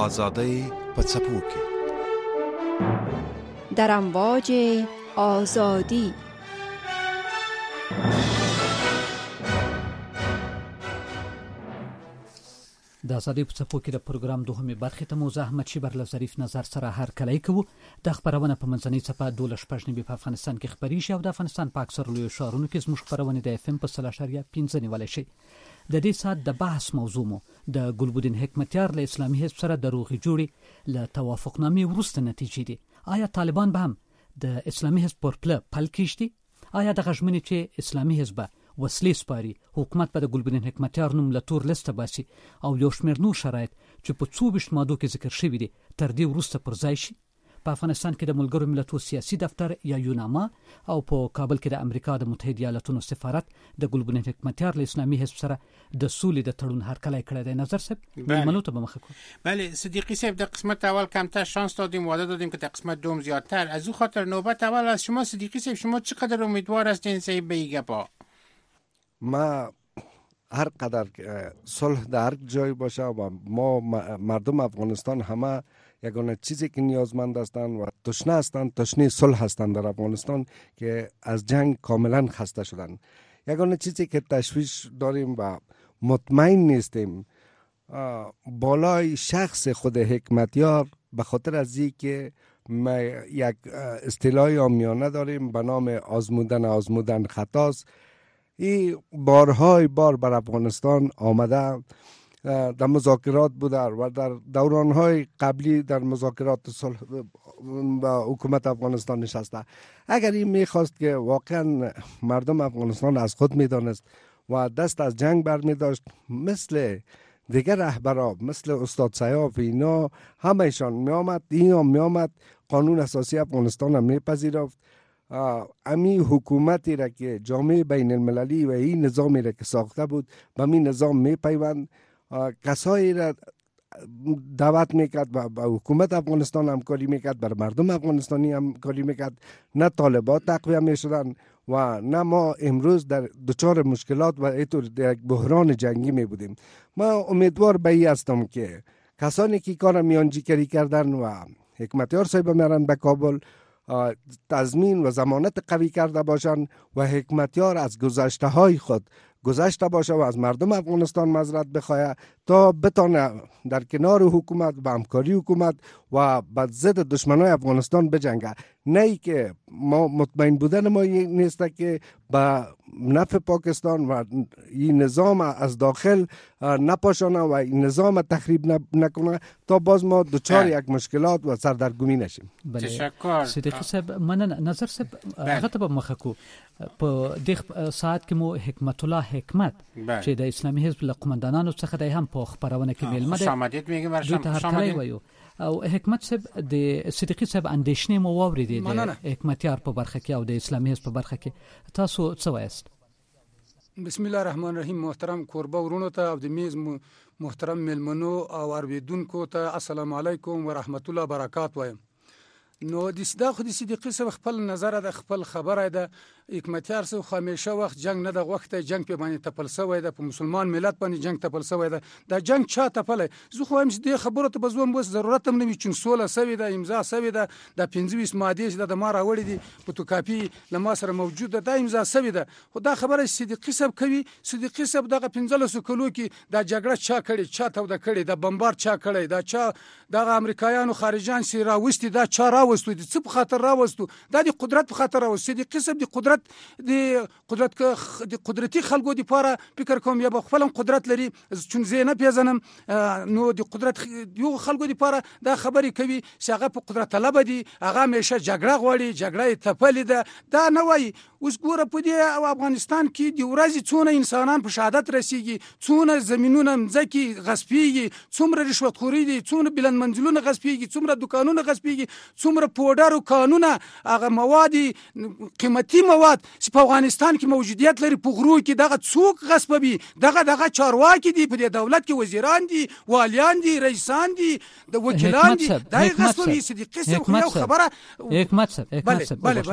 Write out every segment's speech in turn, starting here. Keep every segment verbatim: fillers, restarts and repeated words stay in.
آزادی په څپو کې در امواج آزادی. د آزادۍ په څپو کې د پروګرام دوهمې برخې ته مو زه احمد شیبر له ظریف نظر سره هرکلی کوو. د خپرونه په منځنۍ څپه دولس شپږ نوي په افغانستان کې خپریږي او د افغانستان په اکثرو لویو ښارونو کې زموږ خپرونې د اف ام په سل اشاریه پنځه نیولی شي. د دې ساعت د بحث موضوع مو د ګلبدین حکمتیار له اسلامي حزب سره د روغې جوړې له توافقنامې وروسته نتیجې دي. آیا طالبان به هم د اسلامي حزب پر پله پل کېږدي؟ آیا دغه ژمنې چې اسلامي حزب وسلې سپاري، حکومت به د ګلبدین حکمتیار نوم له تور لیسته باسي او یو شمېر نور شرایط چې په څو ویشت مادو کې ذکر شوي دي تر دې وروسته پر ځای شي؟ په افغانستان کې د ملګرو ملتونو سیاسي دفتر یا یوناما او په کابل کې د امریکا د متحده ایالاتونو سفارت د ګلبدین حکمتیار له اسلامي حزب سره د سولې د تړون هرکلی کړی دی. نظر صاحب میلمنو ته به مخه کړو. بله صدیقی صاحب، در قسمت اول کمتر شانس دادیم، وعده دادیم که در قسمت دوم زیادتر. از او خاطر نوبت اول از شما صدیقی صاحب، شما چقدر امیدوار هستین صاحب به این گپا؟ ما هر قدر صلح در هر جای باشه و ما مردم افغانستان همه یگانه چیزی که نیازمند هستند و تشنه هستند، تشنه صلح هستند در افغانستان که از جنگ کاملا خسته شدند. یگانه چیزی که تشویش داریم و مطمئن نیستیم بالای شخص خود حکمتیار، به خاطر از این که ما یک اصطلاح عامیانه داریم به نام آزمودن آزمودن خطاست. این بارهای بار بر افغانستان آمده، در مذاکرات بوده و در دورانهای قبلی در مذاکرات صلح با حکومت افغانستان نشسته. اگر این میخواست که واقعا مردم افغانستان از خود میدانست و دست از جنگ بر می داشت، مثل دیگر رهبران مثل استاد سیاف اینا همهشان می آمد، این هم می آمد قانون اساسی افغانستان هم میپذیرفت. امی حکومتی را که جامعه بین المللی و این نظامی را که ساخته بود به می نظام می پیوند، کسایی را دعوت میکرد و با حکومت افغانستان همکاری میکرد، بر مردم افغانستانی همکاری میکرد. نه طالبات تقویه میشدن و نه ما امروز در دچار مشکلات و اینطور در یک بحران جنگی می بودیم. ما امیدوار به این هستم که کسانی که کار میانجیگری کردن و حکمتیار صاحب میرن به کابل تضمین و ضمانت قوی کرده باشند و حکمتیار از گذشته های خود گذشته باشه و از مردم افغانستان معذرت بخواه تا بتانه در کنار حکومت و همکاری حکومت و به ضد دشمنای افغانستان بجنگه. نه ای که ما مطمئن بودن ما نیست که به نفع پاکستان و این نظام از داخل نپاشانه و این نظام تخریب نکنه تا باز ما دچار یک مشکلات و سردرگمی نشیم. تشکر صدیقی صاحب. مننه. نظر صاحب هغه ته به مخه کو په دغه ساعت کې مو حکمت الله حکمت چې د اسلامي حزب له قومندانانو څخه دی هم په خبرونه کې میلمه دی. شامدید میگم ورشم شامدید وایو او حکمت صاحب د صدیقی صاحب اندیشنې مو واوریدې د حکمتیار په برخه کې او د اسلامي حزب په برخه کې تاسو څه وایست؟ بسم الله الرحمن الرحیم. محترم کوربه ورونو ته او د میز محترم میلمنو او اوریدونکو ته السلام علیکم و رحمت الله برکات وایم. نو د صدا خو د صدیقی صاحب خپل نظر د خپل خبره ده. حکمتیار صاحب همیشه وخت جنگ نه د وخت جنگ په باندې تپل سوی ده، په مسلمان ملت باندې جنگ تپل سوی ده. دا جنگ چا تپل؟ زه خو هم دې خبرو ته بزوم بس ضرورت هم نه وي چې سوله سوی ده، امضا سوی ده، د پنځه ویشت ماده چې د ما راوړې دي په کاپی لما سره موجود ده، دا امضا سوی ده. خو دا خبره صدیقی صاحب کوي. صدیقی صاحب دغه پنځلس کلو کې دا جګړه چا کړي، چا توده کړي، دا بمبار چا کړي، دا چا دغه امریکایانو خارجان سی راوستي، دا چا راوستو دي، څه په خاطر راوستو؟ دا د قدرت په خاطر راوستو. صدیقی صاحب د قدرت د قدرت د قدرتي خلکو د پاره فکر کوم یا به خپل قدرت لري چون زه نه پیژنم. نو د قدرت یو خلکو د پاره دا خبرې کوي چې هغه په قدرت طلب دي، هغه همیشه جګړه غواړي، جګړه تپلې ده. دا نه وایي. اوس ګوره په دې افغانستان کې د ورځې څونه انسانان په شهادت رسیږي، څونه زمینونه مځکې غصبېږي، څومره رشوتخوري دي، څومره بلند منزلونه غصبېږي، څومره دکانونه غصبېږي، څومره پوډر او کانونه هغه مواد قیمتي مواد چې په افغانستان کې موجودیت لري په غرو کې دغه څوک غصبوي؟ دغه دغه چارواکي دي په دې دولت کې، وزیران دي، والیان دي، رئیسان دي، د وکیلان دي، دا غصبوي. صدیقی صاحب یو خبره. حکمت صاحب حکمت صاحب بله بله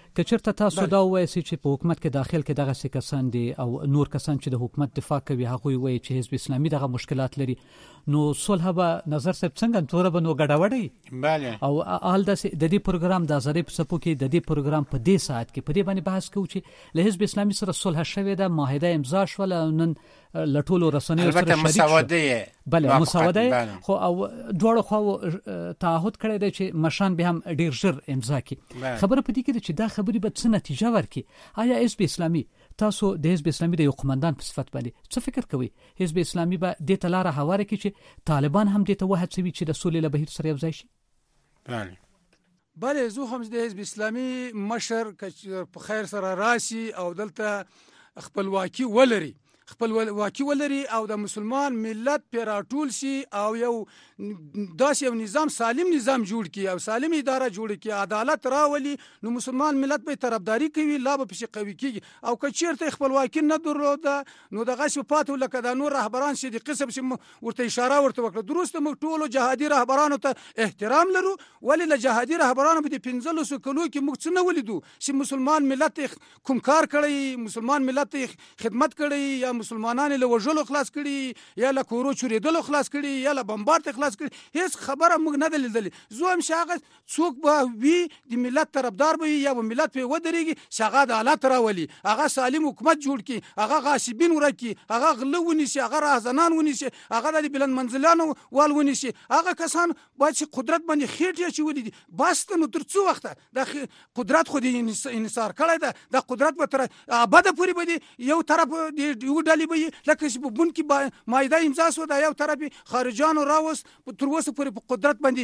که چېرته تاسو دا وایئ چې په حکومت کې داخل کې دغسې کسان دي او نور کسان چې د حکومت دفاع کوي هغوی وایي چې حزب اسلامي دغه مشکلات لري، نو صلح به نظر صاحب څنګه توره به نو ګډوډي بله او حال داسې د دې پروګرام د آزادۍ په څپو کې د دې پروګرام په دې ساعت کې په دې باندې بحث کوو چې له حزب اسلامي سره صلح شوې ده، معاهده امضا شوله او نن له ټولو رسنیو سره شریک شو. مساواده بله مساواده خو او دواړو خواو تعهد کړی دی چې مشران به هم ډیر ژر امضا کړي. خبره په دې کې ده چې دا خبرې به څه نتیجه ورکړي. آیا حزب اسلامي تاسو د حزب اسلامي د یو قومندان په صفت باندې څه فکر کوئ؟ حزب اسلامي به دې ته لاره هواره کړي چې طالبان هم دې ته وهڅوي چې د سولې له بهیر سره یوځای شي؟ بله بله زه هم د حزب اسلامي مشر که په خیر سره راشي او دلته خپلواکي ولري خپلواکي ولري او د مسلمان ملت پې راټول شي او یو داسې یو نظام سالم نظام جوړ کړي او سالم اداره جوړ کړي، عدالت راولي، نو مسلمان ملت به طرفداري کوي، لا به پسې قوي کېږي. او که چېرته خپلواکي نه درلوده نو دغسې پاتې لکه د نور رهبران چې د قسم چې ورته اشاره ورته وکړه. درسته موږ ټولو جهادي رهبرانو ته احترام لرو، ولې له جهادي رهبرانو په دې پنځلسو کلو کې موږ څه نه ولیدو چې مسلمان ملت کوم کار کړی، مسلمان ملت خدمت کړی، یا مسلمانان له وژلو خلاص کړي، یا له کورو چورېدلو خلاص کړي، یا له بمبارد خلاص کړي. هیڅ خبره موږ نه ده لیدلې. زه هم چې هغه څوک به وي د ملت طرفدار به وي یا به ملت پرې ودرېږي چې هغه عدالت راولي، هغه سالم حکومت جوړ کړي، هغه غاصبین ورک کړي، هغه غله ونیسي، هغه راهزنان ونیسي، هغه د بلند منزلانو وال ونیسي. هغه کسان باید چې قدرت باندې خېټې اچولي دي. بس ته نو تر څو وخته د قدرت خو دې انحصار کړی ده، د قدرت به تر ابده پورې به دې یو طرف یو ډلې به وي لکه چې په بن کې مایده امضا شوه، د یو طرف خارجانو راوست تر اوسه پورې په قدرت باندې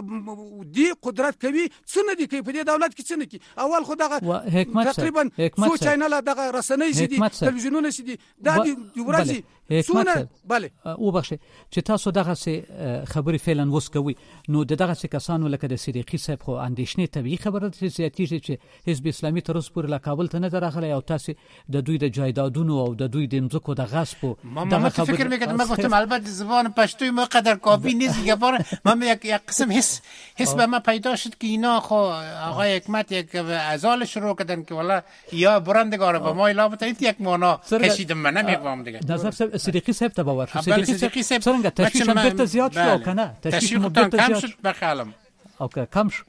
دی قدرت کوي. څه نه دي کوي په دې دولت کې، څه نه کوي. اول خو دغه تقریبا څو چینل دغه رسنۍ چې دي تلویزیونونه چې دي دا د ورځې څونه بله وبخښئ چې تاسو دغسې خبرې فعلا اوس کوئ، نو د دغسې کسانو لکه د صدیقي صاحب خو اندېښنې طبیعي خبره ده چې زیاتېږي چې حزب اسلامي تر اوسه پورې له کابل ته نه ده راغلی او تاسې د دوی د جایدادونو او د دوی د مځکو د غصب دغه خبرې فکر می‌کردم. من گفتم البته زبان پشتوی ما قدر کافی نیست دیگه. بار من یک یک قسم حس حس به من پیدا شد که اینا خو آقای حکمت یک ازال شروع کردن که والا یا برندگار با ما الا بتایید یک مانا کشیدم. من نمیفهم دیگه. نظر صدیقی صاحب ته باور شو. صدیقی صاحب څنګه تشویش هم بیرته زیات شو او کنه؟ تشویش هم بیرته کم شد بخالم او که کم شو.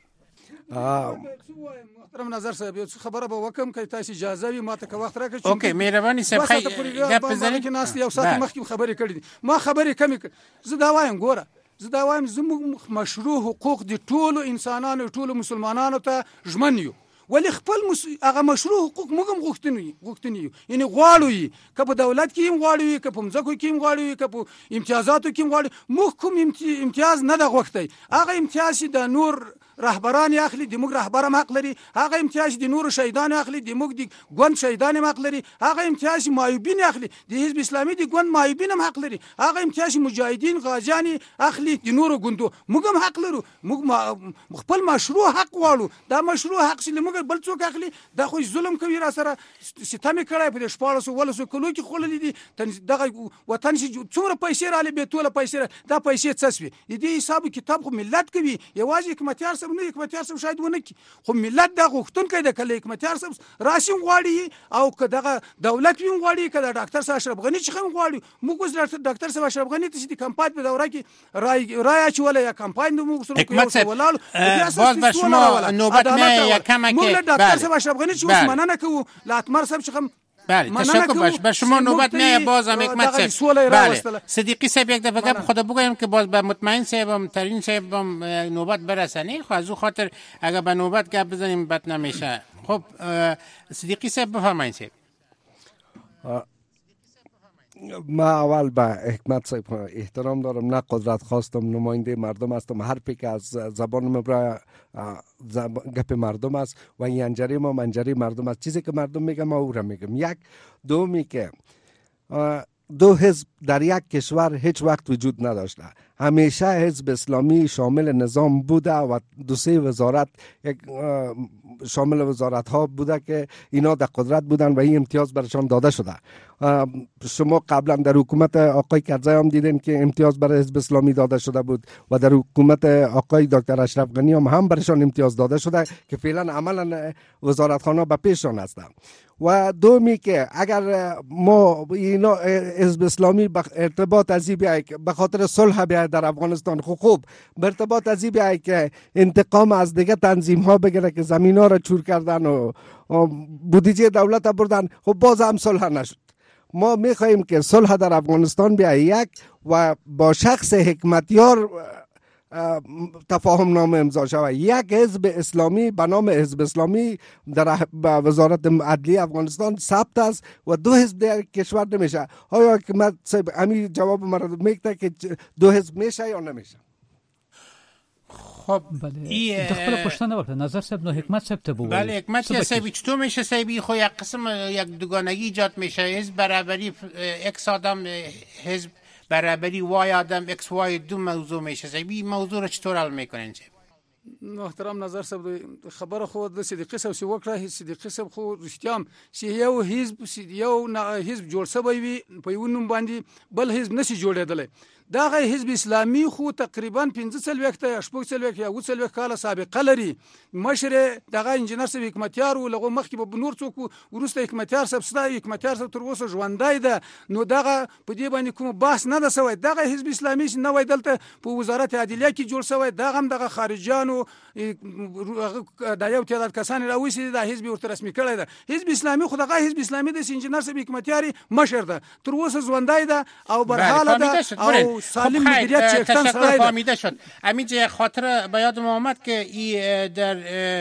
محترم نظر صاحب یو خبره به وکم که تاسو اجازه وي ماته که وخت راکړئ. اوکې مهرباني صاحب خی غپ بزنئ کې ناست یو ساعت مخکې خبرې کړې دي. ما خبرې کمې زه دا وایم ګوره زه دا وایم زموږ مشروع حقوق د ټولو انسانانو ټولو مسلمانانو ته ژمن یو، ولی خپل هغه مشروع حقوق موږ هم غوښتنې غوښتنې یو، یعنې غواړو یې که په دولت کې هم غواړو که په مځکو کې هم غواړو که په امتیازاتو کې هم غواړو. موږ کوم امتیاز نه ده غوښتی. هغه امتیاز چې د نور رهبران اخلي د موږ رهبر هم حق لري، هغه امتیاز د نور شهیدان اخلي د موږ د ګوند شهیدان هم حق لري، هغه امتیاز معیوبین اخلي د حزب اسلامي د ګوند معیوبین هم حق لري، هغه امتیاز مجاهدین غازیان اخلي د نور ګوندو موږ هم حق لرو. موږ خپل مشروع حق غواړو. دا مشروع حق چې موږ بل څوک اخلي دا خو ظلم کوي را سره ستم کړی په شپاړسو ولسو کلو کې خوللې دي. دغه وطن چې څومره پیسې رااله به ټوله پیسې دا پیسې څه شوي د دې حساب کتاب خو ملت کوي. یوازې حکمتیار صاحب نه حکمتیار صاحب شاید ونه کی خو ملت دا غوښتونکی د کله حکمتیار صاحب راشم غواړي او که دغه دولت وین غواړي که د ډاکټر صاحب اشرف غنی چې خم غواړي. موږ اوس ډاکټر صاحب اشرف غنی ته چې د کمپاین په دوره کې رای رای اچوله یا کمپاین د موږ سره کوو ولالو باز به شما نوبت نه یا کمک ډاکټر صاحب اشرف غنی چې اوس مننه کوو لاتمر صاحب چې خم بله تشکر باش به شما نوبت میاد. باز هم حکمت صاحب بله صدیقی صاحب یک دفعه گپ خدا بگویم که باز به مطمئن صاحب هم ترین صاحب هم نوبت برسنی. خب از او خاطر اگر به نوبت گپ بزنیم بد نمیشه. خب صدیقی صاحب بفرمایید صاحب. ما اول به حکمت صاحب احترام دارم، نه قدرت خواستم، نماینده مردم هستم. هر پیک از زبان مبرا گپ مردم است و این انجری ما منجری مردم است. چیزی که مردم میگم ما او را میگم. یک دومی که دو حزب در یک کشور هیچ وقت وجود نداشته. همیشه حزب اسلامی شامل نظام بوده و دو سه وزارت یک شامل وزارت ها بوده که اینا در قدرت بودن و این امتیاز برشان داده شده. شما قبلا در حکومت آقای کرزی هم دیدین که امتیاز برای حزب اسلامی داده شده بود و در حکومت آقای دکتر اشرف غنی هم هم برشان امتیاز داده شده که فعلا عملا وزارت خانه به پیششان هستند. و دومی که اگر ما اینا حزب اسلامی به ارتباط از این به خاطر صلح بیاید در افغانستان، خوب خوب به ارتباط از این بیاید که انتقام از دیگه تنظیم ها بگیره که زمین ها را چور کردن و بودجه دولت بردن، خب باز هم صلح نشد. ما میخواییم که صلح در افغانستان بیاید یک و با شخص حکمتیار تفاهم نامه امضا شود. یک حزب اسلامی به نام حزب اسلامی در وزارت عدلیه افغانستان ثبت است و دو حزب در کشور نمیشه. آیا حکومت صاحب همین جواب مرا میگه که دو حزب میشه یا نمیشه؟ خب بله دخل پشتنه وقت نظر صاحب نو حکمت صاحب ته بگو. بله حکمت صاحب چطور میشه صاحبی خو یک قسم یک دوگانگی ایجاد میشه. حزب برابری اکس آدم حزب برابری وای آدم اکس وای دو موضوع میشه. صاحبی موضوع رو چطور حل میکنین؟ محترم نظر صاحب خبر خو د صدیقی صاحب سی وکړه صدیقی صاحب خو رښتیام چې یو حزب یو حزب جوړ شوی وي په یو نوم باندې بل حزب نشي جوړېدلی. دا غي حزب اسلامي خو تقریبا پنځه څلوېښت یا شپږ څلوېښت یا اووه څلوېښت کاله سابقه لري. مشر دغه انجنیر صاحب حکمتیار و لغه مخکې به نور څوک ورسته حکمتیار صاحب ستا حکمتیار صاحب تر اوسه ژوندای ده. نو دغه په دې باندې کوم بحث نه ده سوی. دغه حزب اسلامي نه وای دلته په وزارت عدلیه کې جوړ شوی. دغه هم دغه خارجيانو د یو تعداد کسان راوېسي د حزب ورته رسمي کړی ده. حزب اسلامي خو دغه حزب اسلامي د انجنیر صاحب حکمتیار مشر ده تر اوسه ژوندای ده او برحاله ده او سالم مدیریت چکتن سره فهمیده شد. همینجا خاطر به یاد ما آمد که ای در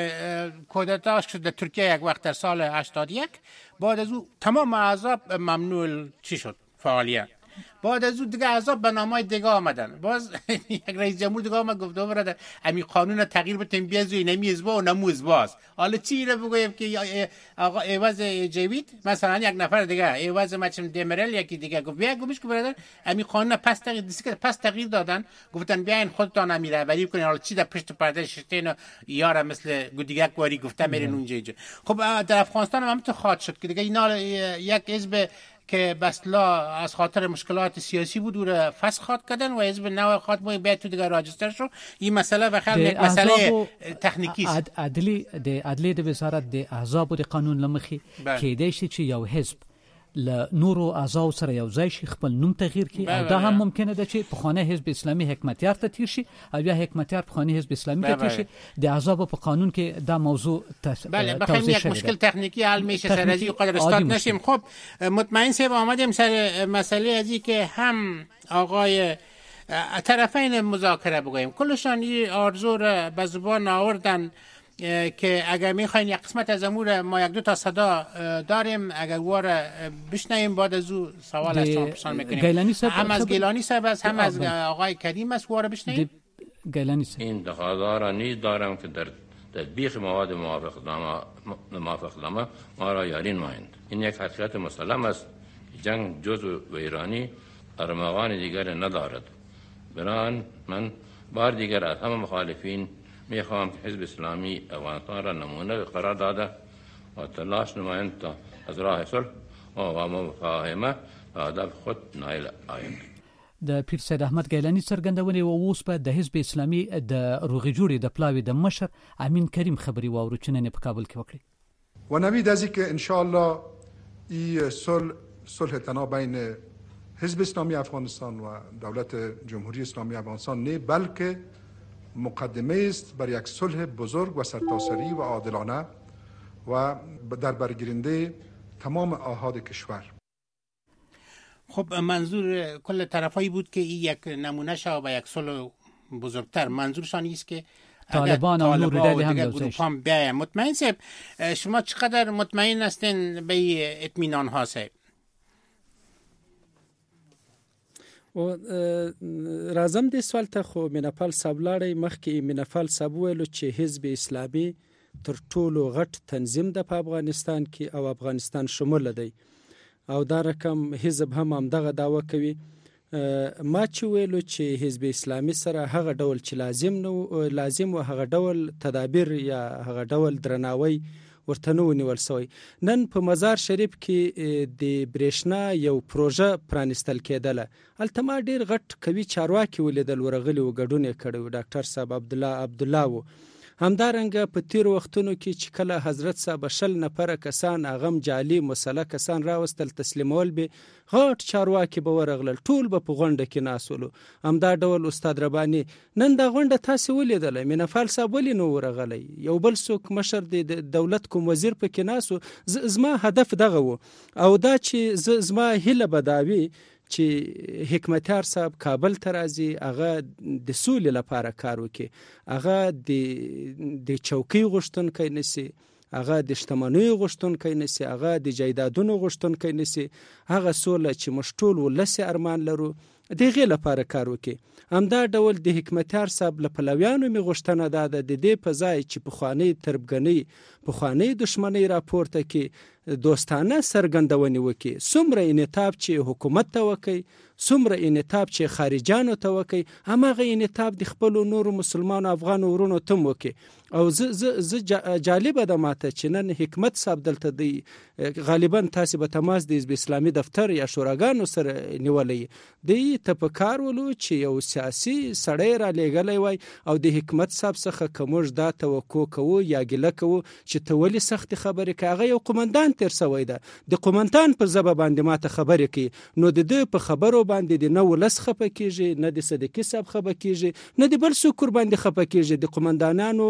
کودتا شد در ترکیه یک وقت در سال هشتاد و یک. بعد از او تمام احزاب ممنوع چی شد فعالیت. بعد از اون دیگه احزاب به نامای دیگه آمدن. باز یک رئیس جمهور دیگه آمد گفت برادر امی قانون تغییر بدیم بیازوی نمی ازبا و نمو ازباست. حالا چی رو بگویم که آقا ایواز جاوید مثلا یک نفر دیگه ایواز مچم دمرل یکی دیگه گفت بیا گوش که برادر امی قانون پس تغییر دیگه پس تغییر دادن. گفتن بیاین خودتان امی رهبری کنین. حالا چی در پشت پرده شتین یارا مثل گودیگک واری گفته میرین اونجا. خب در افغانستان هم همینطور خاط شد که دیگه اینا یک حزب که بسلا از خاطر مشکلات سیاسی بود و فسخ خواد کردن و حزب نو خواد باید بیاد تو دیگه راجستر شو. این مسئله بخیر یک مسئله تکنیکی است. عدلی د عدلی د وزارت د احزاب د قانون لمخي کې د شي چې یو حزب ل نورو اعضاء سره یو ځای شي خپل نوم تغییر کړي او دا هم ممکنه ده چې په خانه حزب اسلامي حکمتیار ته تیر شي او یا حکمتیار په خانه حزب اسلامي ته تیر شي. د احزاب په قانون کې دا موضوع بله بخیر یک مشکل تکنیکی حل میشه سر از این قدر استاد نشیم. خب مطمئن سه آمدیم سر مسئله ازی که هم آقای طرفین مذاکره بگوییم کلشان این آرزو را به زبان آوردن که اگر میخواین یک قسمت از امور ما یک دو تا صدا داریم اگر واره بشنویم بعد از او سوال از شما پرسان میکنیم. هم از گیلانی صاحب است هم از آقای کریم است واره بشنویم. گیلانی صاحب این تقاضا را نیز دارم که در تطبیق مواد موافقتنامه موافقتنامه ما را یارین مایند. این یک حقیقت مسلم است جنگ جزء و ایرانی ارمغان دیگر ندارد. بنابراین من بار دیگر از همه مخالفین میخواهم که حزب اسلامی افغانستان را نمونه قرار داده و تلاش نمایند تا از راه صلح و مفاهمه و هدف خود نائل آیند. د پیر سید احمد گیلانی څرګندونې و اوس په د حزب اسلامي د روغې جوړې د پلاوي د مشر امین کریم خبري واورو چې نن په کابل کې وکړي. و نوید از اینکه ان شاء الله این صلح صلح تنها بین حزب اسلامی افغانستان و دولت جمهوری اسلامی افغانستان نه بلکه مقدمه است بر یک صلح بزرگ و سرتاسری و عادلانه و در برگیرنده تمام آحاد کشور. خب منظور کل طرفایی بود که این یک نمونه شو و یک صلح بزرگتر. منظورشان است که طالبان و نور دادی هم گروپ هم بیاید. مطمئن صاحب شما چقدر مطمئن هستین به اطمینان ها صاحب؟ و راځم د سوال ته خو میناپال صاحب لاړی مخکې میناپال صاحب ویلو چې حزب اسلامي تر ټولو غټ تنظیم د په افغانستان کې او افغانستان شمول دی. او دا رقم حزب هم همدغه دعوه کوي. ما چې ویلو چې حزب اسلامي سره هغه ډول چې لازم نو لازم و هغه ډول تدابیر یا هغه ډول درناوی ورته نه ونیول سوی. نن په مزار شریف کې د برېښنا یو پروژه پرانستل کېدله. هلته ما ډېر غټ قوي چارواکي ولیدل ورغلي و، ګډون یې کړی و، ډاکټر صاحب عبدالله عبدالله و. همدارنګه په تیرو وختونو کې چې کله حضرت صاحب شل نفره کسان هغه جعلي مسله کسان راوستل تسلیمول به غټ چارواکي به ورغلل، ټول به په غونډه کې ناسولو. همدا ډول استاد رباني نن دا غونډه تاسې ولیدله، مینهفال صاحب ولې نو ورغلی؟ یو بل څوک مشر د دولت کوم وزیر پکې ناسو. زما هدف دغه و او دا چې زما هیله به دا وي چې حکمتیار صاحب کابل ته راځي، هغه د سولې لپاره کار وکړي، هغه د چوکۍ غوښتونکی نشي، هغه د شتمنیو غوښتونکی نشي، هغه د جایدادونو غوښتونکی نشي. هغه سوله چې موږ ټول ولسي ارمان لرو د هغې لپاره کار وکړي. همدا ډول د حکمتیار صاحب له پلویانو مې غوښتنه دا ده د دې په ځای چې پخوانۍ تربګنۍ پخوانۍ دښمنۍ راپورته کړي، دوستانه سرګندونې وکړي. څومره انعطاف چې حکومت ته وکړي، څومره انعطاف چې خارجانو ته وکړي، هماغه انعطاف د خپلو نورو مسلمانو افغانو ورونو ته هم وکړي. او زه زه جالبه ده ماته چې نن حکمت صاحب دلته دی، غالبا تاسې به تماس د حزب اسلامي دفتر یا شوراګانو سره نیولی دی، ته په کار ولو چې یو سیاسي سړی را لیږلی وای او د حکمت صاحب څخه که موږ دا توقع کوو یا ګیله کوو چې ته ولې سختې خبرې کوې، هغه یو قومندان تیر سوی ده، د قومندان په ژبه باندې ماته خبرې کوي، نو د ده په خبرو باندې د نه ولس خفه کېږي، نه د صدیقي صاحب خفه کېږي، نه د بل څوک ورباندې خفه کېږي. د قومندانانو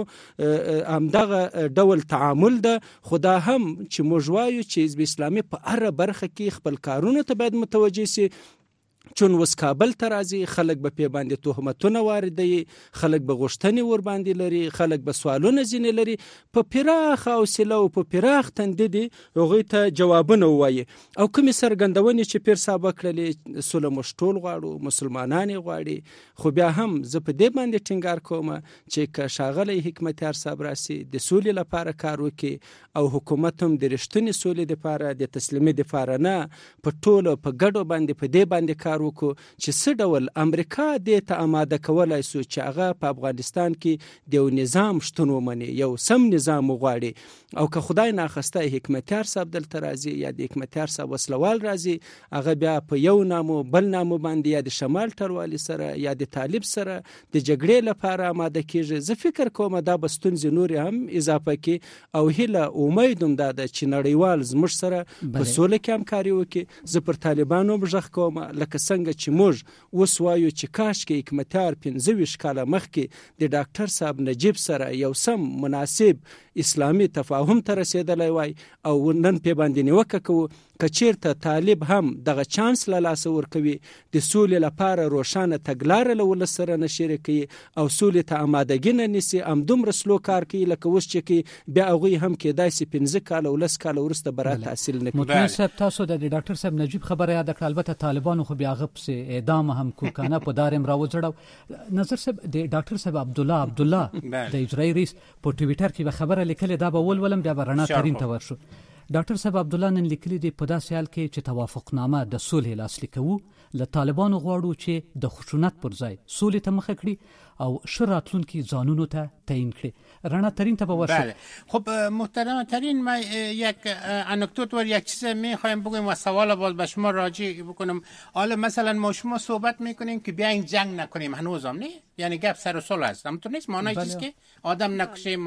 همدغه ډول تعامل ده. خو دا هم چې موږ وایو چې حزب اسلامي په هره برخه کې خپل کارونو ته باید متوجه سي. چون وس کابل ته راځي، خلک به پې باندې تهمتونه واردوي، خلک به غوښتنې ور باندې لري، خلک به سوالونه ځینې لري، په پراخ حوصله او په پراخ تندي دي هغوی ته جوابونه ووایي. او کومې څرګندونې چې پیر صاحب وکړلې، سوله موږ ټول غواړو، مسلمانان یې غواړي. خو بیا هم زه په دې باندې ټینګار کوم چې که ښاغلی حکمتیار صاحب راسي د سولې لپاره کار وکړي او حکومت هم د رښتینې سولې دپاره د تسلیمۍ دپاره نه په ټولو په ګډو باندې په دې باندې کار وکړو چې څه ډول امریکا دې ته آماده کولای سو چې هغه په افغانستان کې د یو نظام شتون ومني، یو سم نظام وغواړي. او که خدای ناخواسته حکمتیار صاحب دلته راځي یا د حکمتیار صاحب وسلوال راځي، هغه بیا په یو نامو بل نامو باندې یا د شمال ټروالي سره یا د طالب سره د جګړې لپاره آماده کیږي. زه فکر کوم دا به ستونزې نورې هم اضافه کړي او هیله امید هم دا ده چې نړیوال زموږ سره په سوله کې همکاري وکړي. زه پر طالبانو غږ کوم لکه څنګه چې موږ اوس وایو چې کاشکې حکمتیار پنځه ویشت کاله مخکې د ډاکټر صاحب نجیب سره یو سم مناسب اسلامي تفاهم ته رسېدلی وای او نن پې باندې نیوکه کوو. که چیرته طالب هم دغه چانس له لاسه ورکوي، د سولې لپاره روښانه تګلاره له ولس سره نه شریکوي او سولې ته آمادګي نه نیسي، همدومره سلو کار کوي لکه اوس چې کوي، بیا هغوی هم کېدای سي پنځه کاله ولس کاله وروسته برات حاصل نه کړي. مطمئن صاحب تاسو د ډاکټر صاحب نجیب خبره یاد کړه، البته طالبانو خو بیا هغه پسې اعدام هم کوکانه په دارم راوځړو. نظر صاحب د ډاکټر صاحب عبدالله عبدالله د اجرایي رئیس په ټویټر کې خبره لیکلې، دا به ولولم بیا به رڼا ترین ته ورشو. ډاکټر صاحب عبدالله نن لیکلي دي په داسې حال کې چې توافقنامه د صلح لاسلیک کوو، له طالبانو غواړو چې د خشونت پر ځای صلح ته مخه کړي او ښه راتلونکي ځانونو ته تعیین کړي. رڼا ترین ته به ورشو. بله خب محترم ترین، من یک انکدوت و یک چیز میخوایم بگویم و سوال باز به شما راجع بکنم. حالا مثلا ما شما صحبت میکنیم که بیاین جنگ نکنیم، هنوزم نه، یعنی گپ سر و صلح است، همونطور نیست. معنای چیز که آدم نکشه،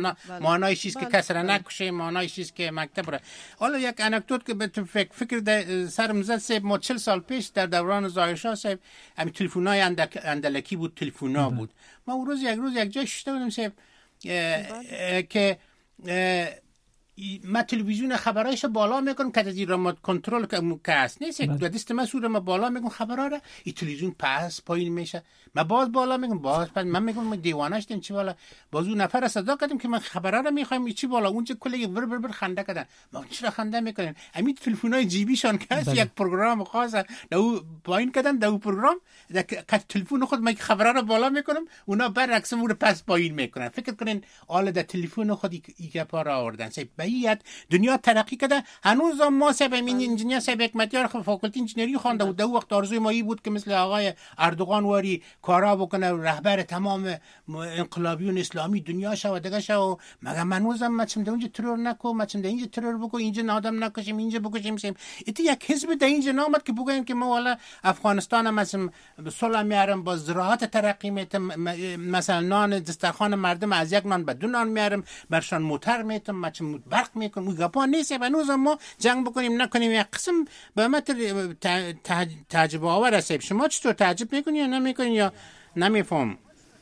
معنای چیز که کس را نکشه، معنای چیز که مکتب را. حالا یک انکدوت که به تو فکر فکر سرم زد صاحب، ما چهل سال پیش در دوران ظاهر شاه صاحب همین تلفن‌های اندلکی بود، تلفن‌ها بود. ما اون روز یک روز یک جای شده بودم صاحب که ما تلویزیون خبرایش بالا میکنم که از این رموت کنترل که هست نیست، یک دست من سور ما بالا میکنم خبرها را، این تلویزیون پس پایین میشه، من باز بالا میکنم باز پس، من میگم دیوانه شدیم چی بالا، باز اون نفر صدا کردیم که من خبرها را میخوایم چی بالا، اونجا کلی ور ور ور خنده کردن. ما چرا خنده میکنیم؟ همین تلفن‌های جیبیشان که هست یک پروگرام خاصه دو پایین کردن، دو پروگرام که تلفن خود من خبرها را بالا میکنم، اونا برعکس اون پس پایین میکنن. فکر کنین حالا در تلفن خود یک پارا آوردن. به صحیحیت دنیا ترقی کرده. هنوز ما سب این انجینیر سب حکمتیار فاکولتی انجینری خوانده و در وقت آرزوی مایی بود که مثل آقای اردوغان واری کارا بکنه و رهبر تمام انقلابیون اسلامی دنیا شو دیگه شو. مگه منوزم ما چم در اونجا ترور نکو، ما چم در اینجا ترور بکو، اینجا آدم نکشیم، اینجا بکشیم سیم. ایتی یک حزب در اینجا نامد که بگویم که ما والا افغانستان هم مثلا صلح میارم، با زراعت ترقی میتم، مثلا نان دسترخوان مردم از یک نان به دو نان میارم، برشان موتر میتم، ما چم برق میکنم. اون گپا نیست. هنوز ما جنگ بکنیم نکنیم یک قسم به متر تعجب آور است. شما چطور تعجب میکنی یا نمیکنی یا نمیفهم؟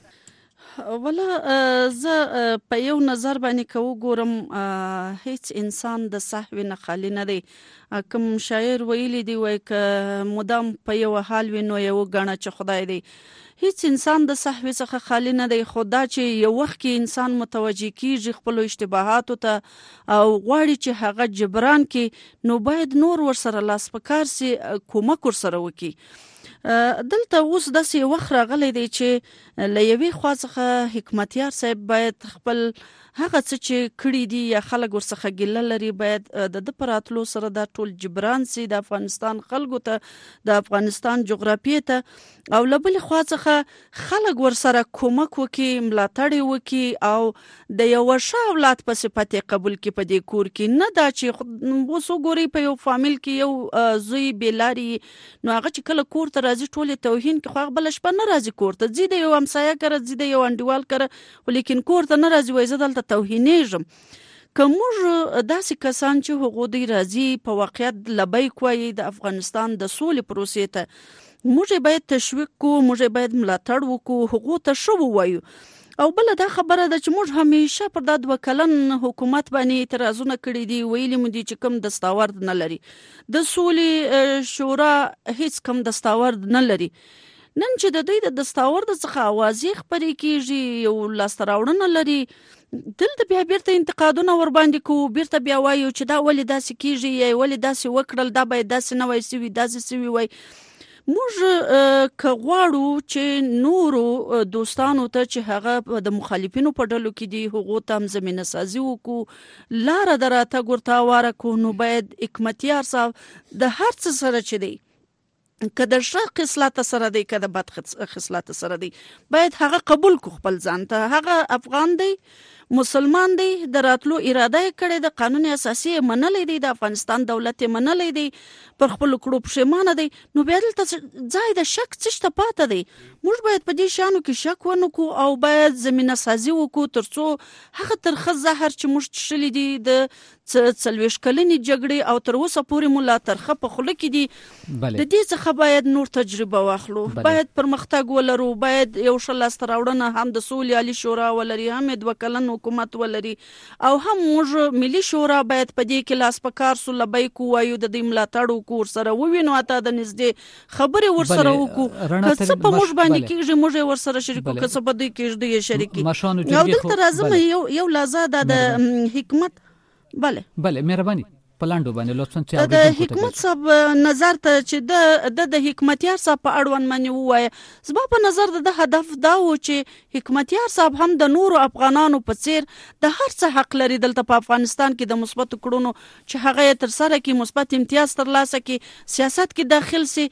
ولا زه په یو نظر باندې که وګورم هیڅ انسان د سهو نه خالی نه دی. کوم شاعر ویلی دی وای که مدام په یو حال وي نو یو ګڼه چې خدای دی. هیڅ انسان د سهو څخه خالی نه دی. خو دا چې یو وخت کې انسان متوجه کیږي خپل اشتباهاتو ته او غواړي چې هغه جبران کړي نو باید نور ورسره لاس په کار سي، کومک ورسره وکړي. دلته اوس داسې وخت راغلی دی چې له یوې خوا څخه حکمتیار صاحب باید خپل هغه څه چې کړي دي یا خلک ورڅخه ګیله لري باید د ده په راتلو سره دا ټول جبران سي د افغانستان خلکو ته، د افغانستان جغرافیې ته. او له بلې خوا څخه خلک ورسره کومک وکړي، ملاتړ وکړي او د یوه ښه اولاد په صفت یې قبول کړي په دې کور کې. نه دا چې اوس وګورئ په یو فامیل کې یو زوی بېلارې نو هغه چې کله کور ته راځي ټول یې توهین کړي، خو هغه بله شپه نه راځي کور ته، ځي د یو همسایه کره، ځي د یو انډیوال کره، خو لیکن کور ته نه راځي. وایي زه دلته توهینېږم. که موږ داسې کسان چې هغو دوی راځي په واقعیت لبیک وایي د افغانستان د سولې پروسې ته، موږ باید تشویق کړو، موږ باید ملاتړ وکړو، هغو ته ښه ووایو. او بله دا خبره ده چې موږ همیشه پر دا دوه کلن حکومت باندې اعتراضونه کړي دي، ویلي مو دي چې کوم دستاورد نه لري. د سولې شورا هیڅ کوم دستاورد نه لري. نن چې د دوی د دستاورد څخه اوازې خپرې کېږي، یو لاسته راوړنه لري، دلته بیا بیرته انتقادونه ور باندې کوو، بیرته بیا وایو چې دا ولې داسې کېږي یا ولې داسې وکړل، دا باید داسې نه وای سوي، داسې سوي وای. موږ که غواړو چې نورو دوستانو ته چې هغه د مخالفینو په ډلو کې دي هغو ته هم زمینه سازي وکړو، لاره د راتګ ورته هواره کړو، نو باید حکمتیار صاحب د هر څه سره چې دی، که د ښه خصلت سره دی که د بد خصلت سره دی، باید هغه قبول کو خپل ځان ته. هغه افغان دی، مسلمان دی، د راتلو اراده یې کړې ده، قانون اساسي یې منلی دی، د افغانستان دولت یې منلی دی، پر خپلو کړو پښیمانه دی. نو بیا دلته ځای د شک څه شته پاته دی. موږ باید په دې شیانو کې شک ونه کړو او باید زمینه سازي وکړو تر څو هغه ترخه زهر چې موږ څښلي دي د څلوېښت کلنې جګړې او تر اوسه پورې مو لا ترخه په خوله کې دي، د دې څخه باید نور تجربه واخلو، باید پرمختګ ولرو، باید یو ښه لاسته راوړنه هم د سولې عالي شورا ولري، هم یې دوه کلن حکومت ولري، او هم موږ ملي شورا باید په دې کې لاس په کار سو، لبیک ووایو، د دوی ملاتړ وکړو، ورسره ووینو، حتی د نږدې خبرې ورسره وکړو. که څه په موږ باندې کېږي موږ یې ورسره شریکو، که څه په دوی کېږي دوی یې شریکي. او دلته راځم یو لحظه دا د حکمت بله بله مهرباني په لاندو باندې لطفاً چې د حکمت صاحب نظر ته چې د د حکمتیار صاحب په اړوند باندې ووایه، زما په نظر د هدف دا و چې حکمتیار صاحب هم د نورو افغانانو په څیر د هر څه حق لري دلته په افغانستان کې د مثبتو کړنو چې هغه یې ترسره کړي، مثبت امتیاز ترلاسه کړي، سیاست کې داخل سي،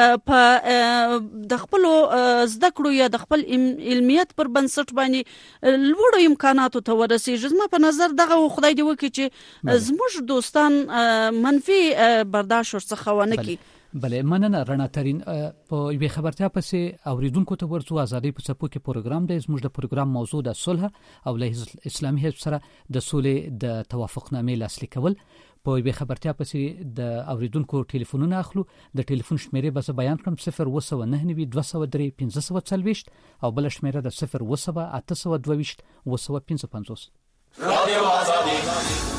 په د خپلو زده کړو یا د خپل علمیت پر بنسټ باندې لوړو امکاناتو ته ورسېږي. زما په نظر دغه خدای دې وکړي چې زموږ دوستان منفي برداشت ورڅخه ونه کړي. بله مننه رڼا ترین. په یوې خبرتیا پسې اوریدونکو ته ورڅو ازادي په څپو کې پروګرام دی. زموږ د پروګرام موضوع د صلح او له اسلامي حزب سره د سولې د توافقنامې لاسلیک کول. په یوې خبرتیا پسې د اوریدونکو ټلیفونونه اخلو. د ټلیفون شمیرې به زه بیان کړم: صفر اوه سوه نهه نوي دوه سوه درې پنځه سوه څلوېښت او بله شمیره د صفر اوه سوه اته سوه دوه ویشت اوه سوه پنځه پنځوس. رادیو آزادی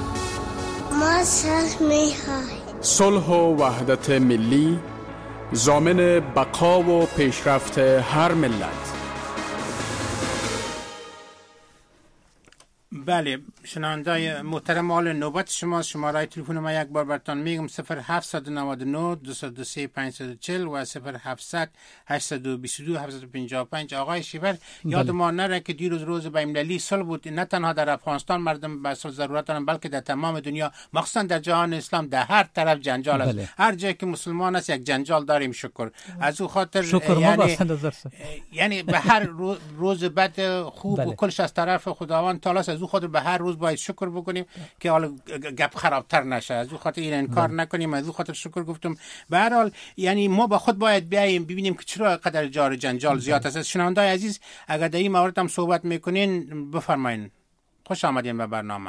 ما صلح می‌خواهیم. صلح و وحدت ملی ضامن بقا و پیشرفت هر ملت. بله شنوندای محترم، حال نوبت شما. شماره تلفن ما یک بار براتون میگم: صفر هفت نه نه دو صفر سه پنج صفر چهل و صفر هفت هشت دو دو هفت پنج پنج. آقای شیبر، یاد ما نره که دیروز روز بین‌المللی صلح بود. نه تنها در افغانستان مردم به صلح ضرورت دارن، بلکه در تمام دنیا، مخصوصا در جهان اسلام، در هر طرف جنجال است. بله. هر جایی که مسلمان است یک جنجال داریم. شکر از او خاطر شکر یعنی یعنی به هر روز, روز بعد خوب بله. و کلش از طرف خداوند تعالی است. از او خاطر به هر روز باید شکر بکنیم که حالا گپ خرابتر نشه. از او خاطر این انکار بله. نکنیم. از او خاطر شکر گفتم. به هر حال یعنی ما با خود باید بیاییم ببینیم که چرا قدر جار جنجال زیاد است. شنوندای عزیز، اگر در این مورد هم صحبت میکنین بفرمایین. خوش آمدین به برنامه.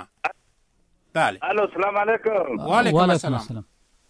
بله. الو، سلام علیکم. و علیکم السلام.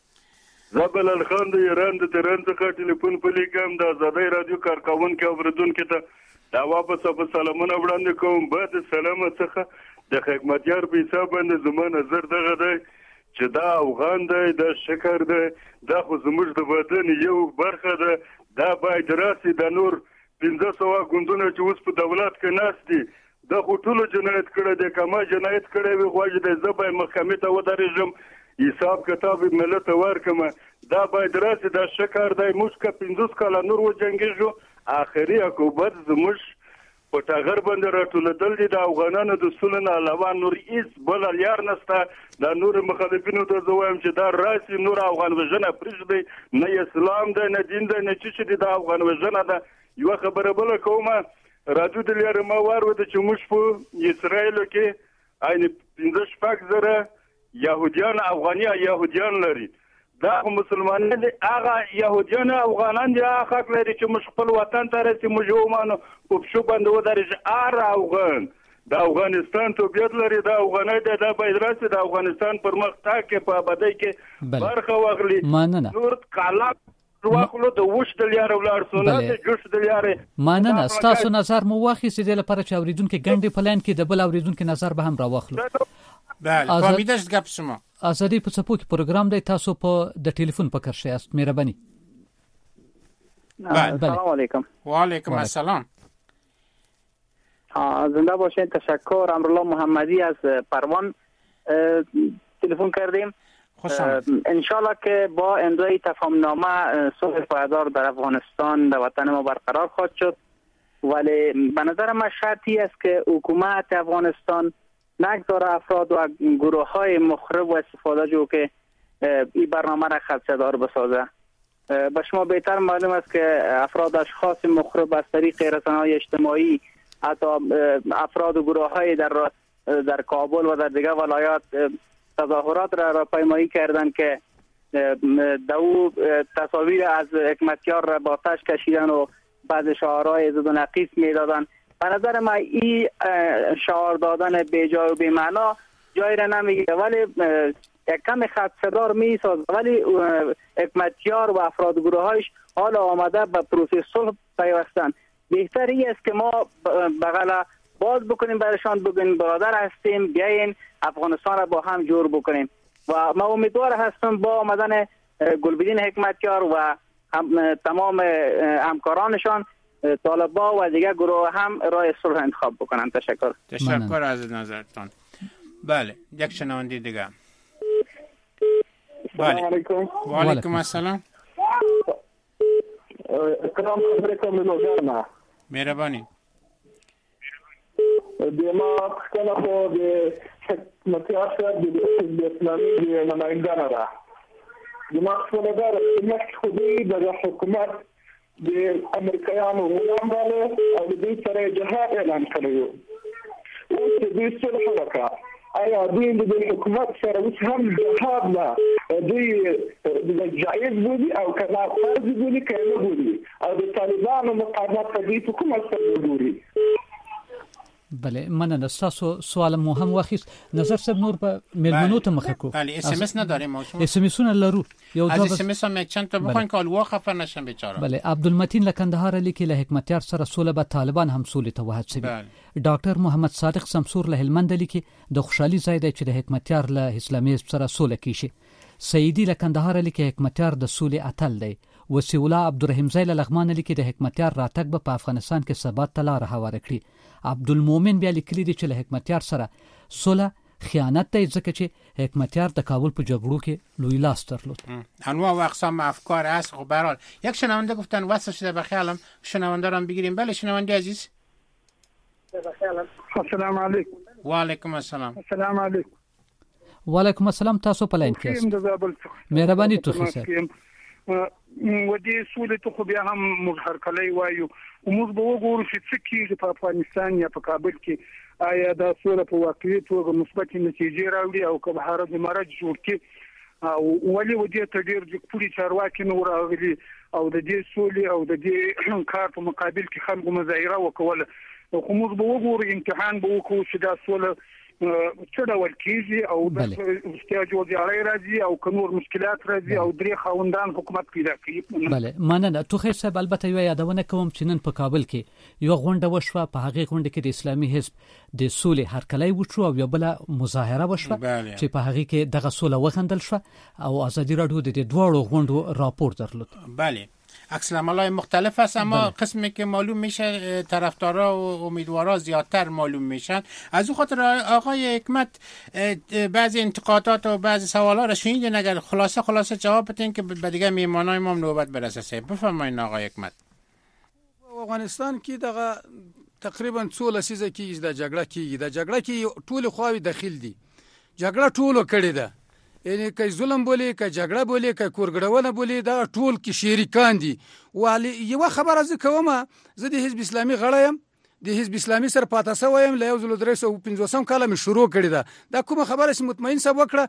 زبل الخان د ایران د تهران څخه ټلیفون په لیکم د آزادۍ رادیو کارکونکو اوریدونکو ته دا واپس په سلامونه وړاندې کوم. بعد سلام څخه د حکمتیار په حساب باندې زما نظر دغه دی چې دا افغان دی، دا شکر دی، دا خو زموږ د بدن یو برخه ده. دا باید راسي د نور پنځه سوه ګوندونه چې اوس په دولت کې ناست دي، دا خو ټولو جنایت کړی دی. که ما جنایت کړی وي غواړي دی زه باید محکمې ته ودرېږم، حساب کتاب ملت ورکم. دا باید راسي دا شکر دی. موږ که پنځوس کاله نور وجنګېږو، آخري عقوبت زموږ په ټغر باندې راټولېدل دي. د افغانانو د سولې نه علاوه نور هېڅ بل لار نشته. دا نور مخالفینو ته زه وایم چې دا راسي نور افغان وژنه پرېږدئ. نه اسلام دی، نه دین دی، نه څه چې دي، دا افغان وژنه ده. یوه خبره بله کومه، راجو د لارې ما واورېده چې موږ په اسرائیلو کې عین پنځه شپږ زره یهودیان افغاني یهودیان لري. دا خو مسلمانان دي، هغه یهودیان افغانان دي، هغه حق لري چې موږ خپل وطن ته رسي، موږ ومانو په پښو باندې ودرېږي. هر افغان د افغانستان طبیعت لري، دا افغانۍ دی، دا باید راسي د افغانستان پرمختګ کې په ابادۍ کې برخه واخلي. نور قلم واخلو د وښ د لارې ولاړ سو، نه د جوش د لارې. مننه. ستاسو نظر مو واخیستې د لپاره چې اوریدونکو ګڼې پلان کې د بل اوریدونکو نظر به هم راواخلو. بله، فهمیده شد گپ شما. آزادی په څپو کې پروګرام دی، تاسو په د ټلیفون په کار شئ. مهرباني. سلام علیکم. و علیکم السلام. زنده باشین. تشکر. امرالله محمدی از پروان تلفن کردیم. انشالله که با امضای تفاهمنامه صلح پایدار در افغانستان در وطن ما برقرار خواهد شد، ولی به نظر من شرطی است که حکومت افغانستان نگذاره افراد و گروه های مخرب و استفاده جو که این برنامه را خدشه‌دار بسازه. به شما بهتر معلوم است که افراد اشخاص مخرب از طریق رسانه‌های اجتماعی، حتی افراد و گروه های در در کابل و در دیگر ولایات تظاهرات را راهپیمایی کردند که دو تصاویر از حکمتیار را با آتش کشیدن و بعض شعارهای ضد و نقیص میدادند. به نظر من این شعار دادن بی جای و بی معنا جایی را نمیگیره، ولی یک کم خدشه‌دار میسازه. ولی حکمتیار و افراد گروه هایش حالا آمده به پروسه صلح پیوستن. بهتر این است که ما بغل باز بکنیم برشان، بگیم برادر هستیم، بیاین افغانستان را با هم جور بکنیم. و ما امیدوار هستم با آمدن گلبدین حکمتیار و هم تمام همکارانشان، طالبا و دیگر گروه هم راه صلح انتخاب بکنن. تشکر. تشکر از نظرتان. بله، یک شنونده دیگه. سلام علیکم. و علیکم السلام. اکرام علیکم لوگانا. مهربانی. دیما کله خو د حکمتیار صاحب د حزب اسلامي د نمایندګانو را دیما خپله دا چې خو دوی د حکومت د امریکایانو غلام باله او د دوی سره جهاد اعلان کړی و. اوس د دوی صلح وکړه. آیا دوی د حکومت سره اوس هم جهاد نه دوی جایز بودي او که نه فرض بودي که نه بودي، او د طالبانو مقاومت ته دوی په کومه سترګه ګوري؟ بله، مننه. تاسو سوال مو هم واخیست. نظر صاحب نور به ملمنو ته مخه کو. بله، اس ام اس نداریم ما. اس ام اس نه لرو. یو از اس ام اس هم چند تا بخواین که الوا خفه نشن بیچاره. بله، عبدالمتین لکندهار لیکي له حکمتیار سره سوله به طالبان هم سولې ته وهڅوي. ډاکټر محمد صادق سمسور له هلمند لیکي د خوشحالي ځای دی چې د حکمتیار له اسلامي سره سوله کیشي. سیدی لکندهار لیکي حکمتیار د سولې اتل دی وسیع الله عبدالرحیم له لغمان لیکي د حکمتیار راتګ به په افغانستان کې ثبات ته لاره هواره کړي. عبدالمؤمن بیا لیکلي دي چې له حکمتیار سره صلح خیانت دی، ځکه چې حکمتیار د کابل په جګړو کې لوی لاس درلود. انواع و اقسام افکار هست. خب به هر حال یک شنونده گفتن وصل شده به خیالم، شنونده رو بگیریم. بله شنونده عزیز. السلام علیکم. و علیکم السلام. السلام علیکم. و علیکم السلام. تاسو په لاین کې یاست. مهرباني توخی صاحب. و دې سولې ته خو بیا هم موږ هرکلی وایو، موږ به وګورو چې څه کېږي په افغانستان یا په کابل کې. آیا دا سوله په واقعي توګه مثبتې نتیجې راوړي او که به حرج مرج جوړ کړي، او ولې و دې ته ډېر جګپوړي چارواکي نه راغلي او د دې سولې او د دې کار په مقابل کې خلکو مظاهره وکوله. خو موږ به وګورو، امتحان به وکړو چې دا سوله څه ډول کېږي او د احتیاج وزیرۍ راځي او که نور مشکلات راځي او درې خاوندان حکومت پیدا کوي. بله مننه. توخی صاحب البته یوه یادونه کوم چې نن په کابل کې یوه غونډه وشوه، په هغې غونډه کې د اسلامي حزب د سولې هرکلی وشو او یوه بله مظاهره وشوه چې په هغې کې دغه سوله وغندل شوه او ازادي راډیو د دې دواړو غونډو راپور درلود. بله عکس‌العمل‌های مختلف است، اما بله. قسمی که معلوم میشه طرفدارا و امیدوارا زیادتر معلوم میشن. از اون خاطر آقای حکمت بعضی انتقادات و بعضی سوالا رو شنیدین، اگر خلاصه خلاصه جواب بدین که به دیگه میهمانای ما نوبت برسه. بفرمایید آقای حکمت. افغانستان کې دغه تقریبا څو لسیزه کېږي د جګړه کېږي د جګړه کې ټول خواوې داخل دي. جګړه ټولو کړې ده، یعنی که ظلم بولی که جګړه بولی که کورګړونه بولی دا ټول کې شریکان دي. ولی یو خبره زه کوم، زه د حزب اسلامي غړی یم، د حزب اسلامي سره پاته سوی یم، له یو زر درې سوه پنځوسم کاله مې شروع کړې ده. دا کومه خبره چې مطمئن صاحب وکړه،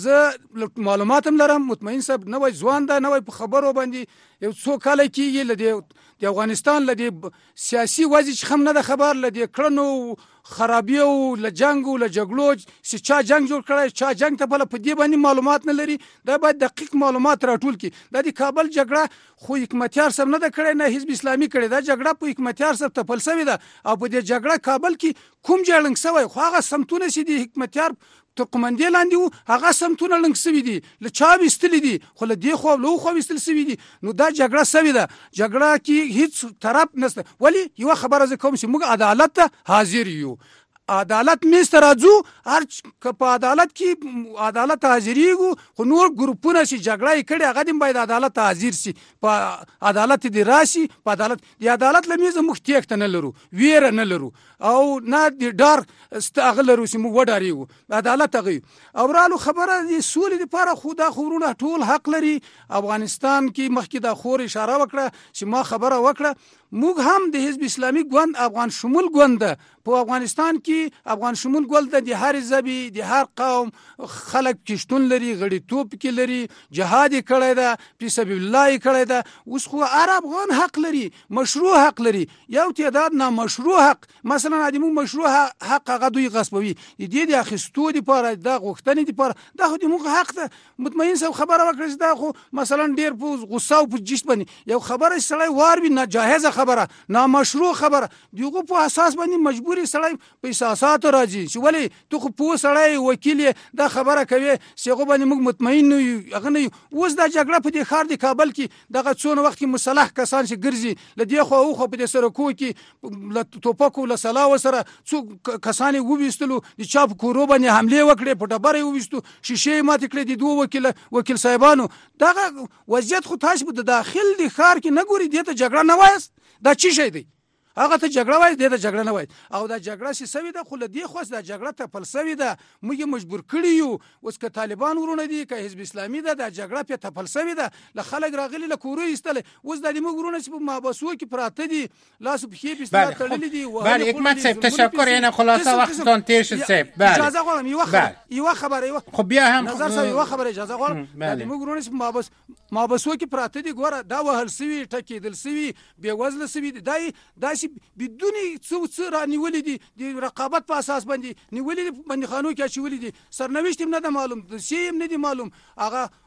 زه معلومات هم لرم. مطمئن صاحب نوی ځوان ده، نوی په خبرو باندې یو څو کاله کېږي له د افغانستان له د سیاسي وضع څخه هم نه ده خبر، له د کړنو خرابی او له جنگ او له جګړو چې چا جنگ جوړ کړی، چا جنگ ته بل په دې باندې معلومات نه لري. دا باید دقیق معلومات راټول کړي. دا د کابل جګړه خو حکمتیار صاحب نه ده کړې، نه حزب اسلامي کړې. دا جګړه په حکمتیار صاحب تپل شوې ده او په دې جګړه کابل کې کوم جړنګ شوی، خو هغه سمتونه چې د حکمتیار تر قومندې لاندې وو هغه سمتونه لنګ شوي دي، له چا ویستلي دي، خو له دې خوا له خوا ویستل شوي دي. نو دا جګړه شوې ده. جګړه کې هیڅ طرف نشته. ولی یوه خبره زه کوم چې موږ عدالت ته حاضر یو. عدالت میز ته راځو، هر که په عدالت کې عدالت ته حاضرېږو، خو نور ګروپونه چې جګړه یې کړې هغه دې باید عدالت ته حاضر شي، په عدالت دې راشي. په عدالت د عدالت له میزه موږ تېښته نه لرو، ویره نه لرو او نه د ډار هغه لرو چې موږ وډارېږو. عدالت هغه او رالو خبره د سولې دپاره خو دا خو وروڼه ټول حق لري. افغانستان کې مخکې دا خور اشاره وکړه چې ما خبره وکړه، موږ هم د حزب اسلامي ګوند افغان شمول ګوند ده په افغانستان کې. افغان شمول ګوند د هر ژبې د هر قوم خلک کې شتون لري، غړیتوب کې لري، جهاد یې کړی ده، فی سبیل الله یې کړی ده. اوس خو هر افغان حق لري، مشروع حق لري. یو تعداد نامشروع حق، مثلا د موږ مشروع حق هغه دوی غصبوي، د دې د اخیستو دپاره د غوښتنې دپاره دا خو د موږ حق ده. مطمئن صاحب خبره وکړه چې دا خو مثلا ډېر په غصه او په جشت باندې یو خبره سړی وار وي، ناجایزه خبره، نامشروع خبره، دغه په اساس باندې مجبوري سړی په احساساتو راځي چې ولې تو خو په سړی وکیل دا خبره کوي چې هغه باندې موږ مطمئن نه یو. هغه نه اوس دا جګړه په دې ښار د کابل کې دغه څونه وخت کې مسلح کسان چې ګرځي له دې خوا او خوا په دې سرکو کې له ټوپکو له سلاو سره څو کسان وویستلو، د چا په کورو باندې حملې وکړې، په ډبره یې وویستو، شیشې یې ماتې کړې د دوه وکیل وکیل صاحبانو. دغه وضعیت خو تاسو په داخل د ښار کې نه ګوري، دې ته جګړه نه وایست. دا چی شی دی؟ هغه ته جګړه وایي، دې ته جګړه نه وایي. او دا جګړه چې سوي ده خو له دې خوا دا جګړه تپل سوي ده، موږ یې مجبور کړي یو. اوس که طالبان ورونه دي که حزب اسلامي ده، دا جګړه پې تپل سوي ده، له خلک راغلي له کورو ایستلی. اوس دا د موږ ورونه چې په محبسو کې پراته دي، لاسو پښې پې ستا تړلي دي. بله حکمت صاحب تشکر، یعنی خلاصه وقتتان تیر شد صاحب. بله اجازه غواړم یوه خبره یوه خبره خب بیا هم نظر صاحب یوه خبره اجازه غواړم. دا د موږ ورونه چې په محبس محبسو کې پراته دي، ګوره دا وهل سوي، ټکېدل سوي، بېوزله سوي دي. دا داسې بدون څو څه رانیولې دي، د رقابت په اساس باندې نیولې دي، بندیخانو کې اچولې دي، سرنوشت هم نه ده معلوم، دوسیې هم نه دي معلوم. هغه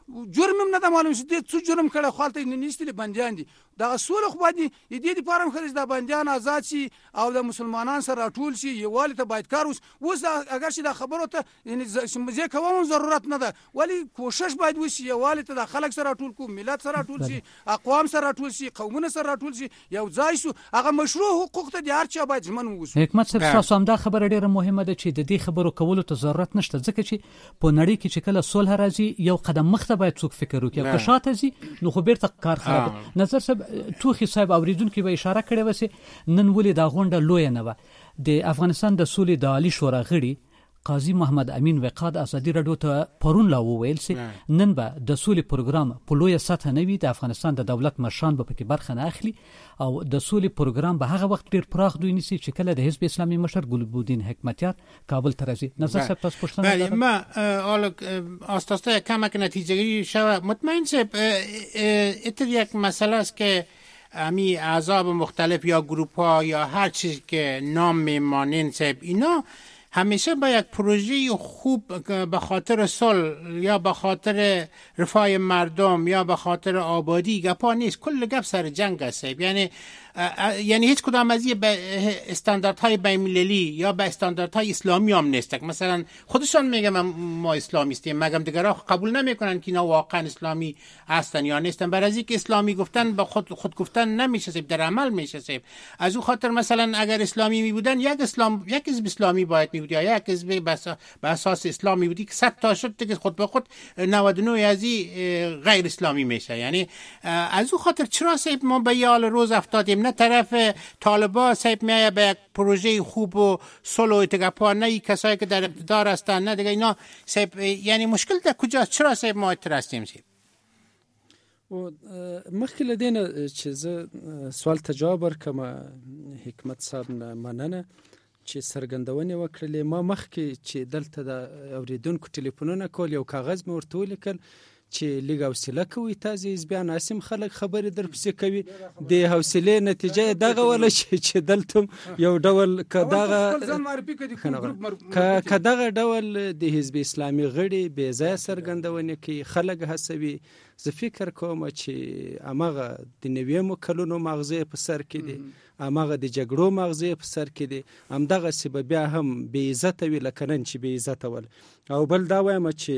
جرم هم نه د معلوم شي د څو جرم کړه خالته نه نيستلي بنديان دي دا سوله خو باندې دې دې پارم خرج د بنديان آزاد شي او د مسلمانان سره ټول شي یوالي ته باید کار وس وس اگر شي د خبرو ته یعنی زه کوم ضرورت نه ده ولی کوشش باید وشي یوالي ته د خلک سره ټول کو ملت سره ټول شي اقوام سره ټول شي قومونه سره ټول شي یو ځای شو هغه مشروع حقوق ته د هر چا باید ژمن ووسو. حکمت صاحب تاسو هم دا خبره ډیره مهمه ده چې د دې خبرو کولو ته ضرورت نشته ځکه چې په نړۍ کې چې کله صلح راځي یو قدم مخته باید څوک فکر وکړي که شاته ځي نو خو بیرته کار خراب. نظر صاحب توخي صاحب اوریدونکو به اشاره کړې وسه نن ولې دا غونډه لوی نه و د افغانستان د سولې د عالی شورا غړي قاضي محمد امین وقاد ازادي رادیو ته پرون لا وویل سي نن به د سولې پروګرام په لوی سطح نه وي د افغانستان د دولت مشران به پکې برخه نه اخلي او د سولې پروګرام به هغه وخت ډیر پراخ دوی نسی چې کله د حزب اسلامي مشر ګلبودین حکمتیار کابل ته راځي. نظر صاحب تاسو پوښتنه بله ما حالا آستاسته کمک نتیجه گیری شود مطمئن صاحب اتر یک مسئله است که امی احزاب مختلف یا گروپ ها یا هر چیز که نام میمانین صاحب اینا همیشه با یک پروژه خوب به خاطر صلح یا به خاطر رفاه مردم یا به خاطر آبادی گپا نیست، کل گپ سر جنگ است. یعنی یعنی هیچ کدام از به استانداردهای بین‌المللی یا به استانداردهای اسلامی هم نیست. مثلا خودشان میگن ما اسلامیستیم مگم دیگرها قبول نمیکنن که اینا واقعا اسلامی هستن یا نیستن. برای اینکه اسلامی گفتن با خود خود گفتن نمیشه، در عمل میشه. از اون خاطر مثلا اگر اسلامی می بودن یک اسلام یک حزب اسلامی باید می بود یا یک حزب به اساس اسلامی بودی که صد تا شد دیگه خود به خود نود و نه ازی غیر اسلامی میشه. یعنی از اون خاطر چرا صاحب ما به یال روز افتادیم نه طرف طالبان صاحب میایه به یک پروژه خوب و صلح و اتفاق نه کسایی که در اقتدار هستن نه دیگه اینا صاحب. یعنی مشکل در کجاست؟ چرا صاحب ما اعتراضیم صاحب؟ و مخکې له دې نه چې زه سوال ته جواب ورکړم حکمت صاحب نه مننه چې څرګندونې وکړلې. ما مخکې چې دلته د اوریدونکو ټلیفونونه کول یو کاغذ مې ورته ولیکل چې لږ حوصله کوئ تاسې حزبیان هسې خلک خبرې درپسې کوي د حوصلې نتیجه یې دغه وله چې دلته یو ډول که دغه که دغه ډول د حزب اسلامي غړي بې ځایه څرګندونې کوي خلک هڅوي. زه فکر کوم چې هماغه د نویمو کلونو ماغزه په سر کې دي، هماغه د جګړو ماغزه په سر کې دي، همدغسې به بیا هم بې عزته وي لکه نن چې بې عزته ول. او بل دا وایم چې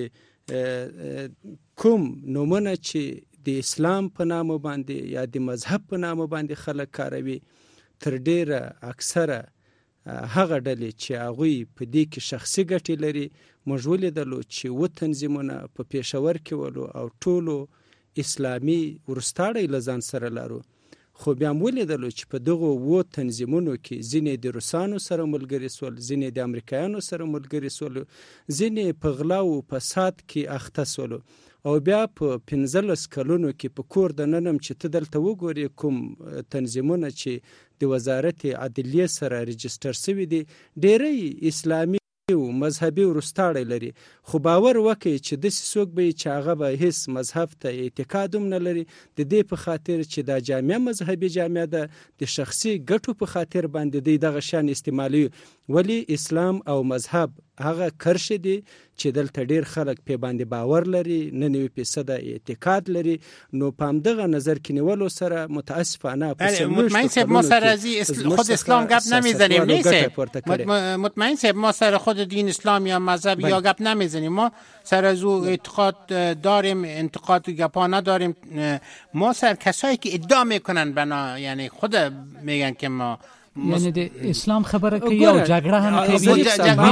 کوم نومونه چې د اسلام په نامه باندې یا د مذهب په نامه باندې خلک کاروي تر ډیره اکثره هغه ډلې چې هغوی په دې کې شخصي ګټې لري. موږ ولیدلو چې اووه تنظیمونه په پېښور کې ولو او ټولو اسلامي وروستاړی له ځان سره لرو، خو بیا هم ولیدلو چې په دغو اووه تنظیمونو کې ځینې د روسانو سره ملګري سول، ځینې د امریکایانو سره ملګري سول، ځینې په غلا او فساد کې اخته سولو. او بیا په پنځلس کلونو کې په کور د ننم چې ته دلته وګورې کوم تنظیمونه چې د وزارت عدلیه سره رجستر شوي دي ډېری اسلامي او مذهبي وروستاړی لري، خو باور وکړئ چې داسې څوک به چې هغه به هیڅ مذهب ته اعتقاد هم نه لري د دې په خاطر چې دا جامعه مذهبي جامعه ده د شخصي ګټو په خاطر باندې دی دغه شان استعمالوي. ولی اسلام او مذهب هغه کرښې دي چې دلته ډیر خلک په باندې باور لري، نه نوي فیصده اعتقاد لري. نو په همدغه نظر کې نیولو سره متاسفانه مطمئن صاحب ما سر از خود اسلام گپ نمیزنیم نیست. مطمئن صاحب ما سر خود دین اسلام یا مذهب یا گپ نمیزنیم، ما سر از او اعتقاد داریم، انتقاد گپا نداریم. ما سر کسایی که ادعا میکنن بنا یعنی خود میگن که ما یعنی د اسلام خبره کوي او جګړه هم کوي،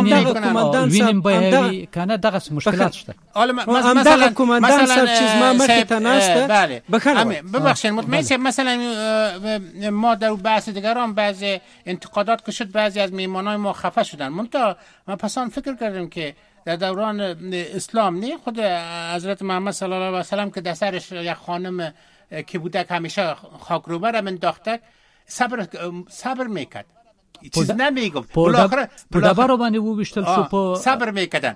وینم به کنه دغه مشکلات شته. مثلا کماندان صاحب چې ما مخې ته ناشته بخیر ببخشید مطمئن صاحب مثلا ما در بحث دیگران بعضی انتقادات که شد بعضی از میهمانای ما خفه شدن. منتها ما پسان فکر کردیم که در دوران اسلام نه خود حضرت محمد صلی الله علیه و سلم که در سرش یک خانم که بودک همیشه خاکروبر انداخته صبر صبر میکرد، چیز نمیگفت. بالاخره بالاخره باندې وویشتل شو په صبر میکردن.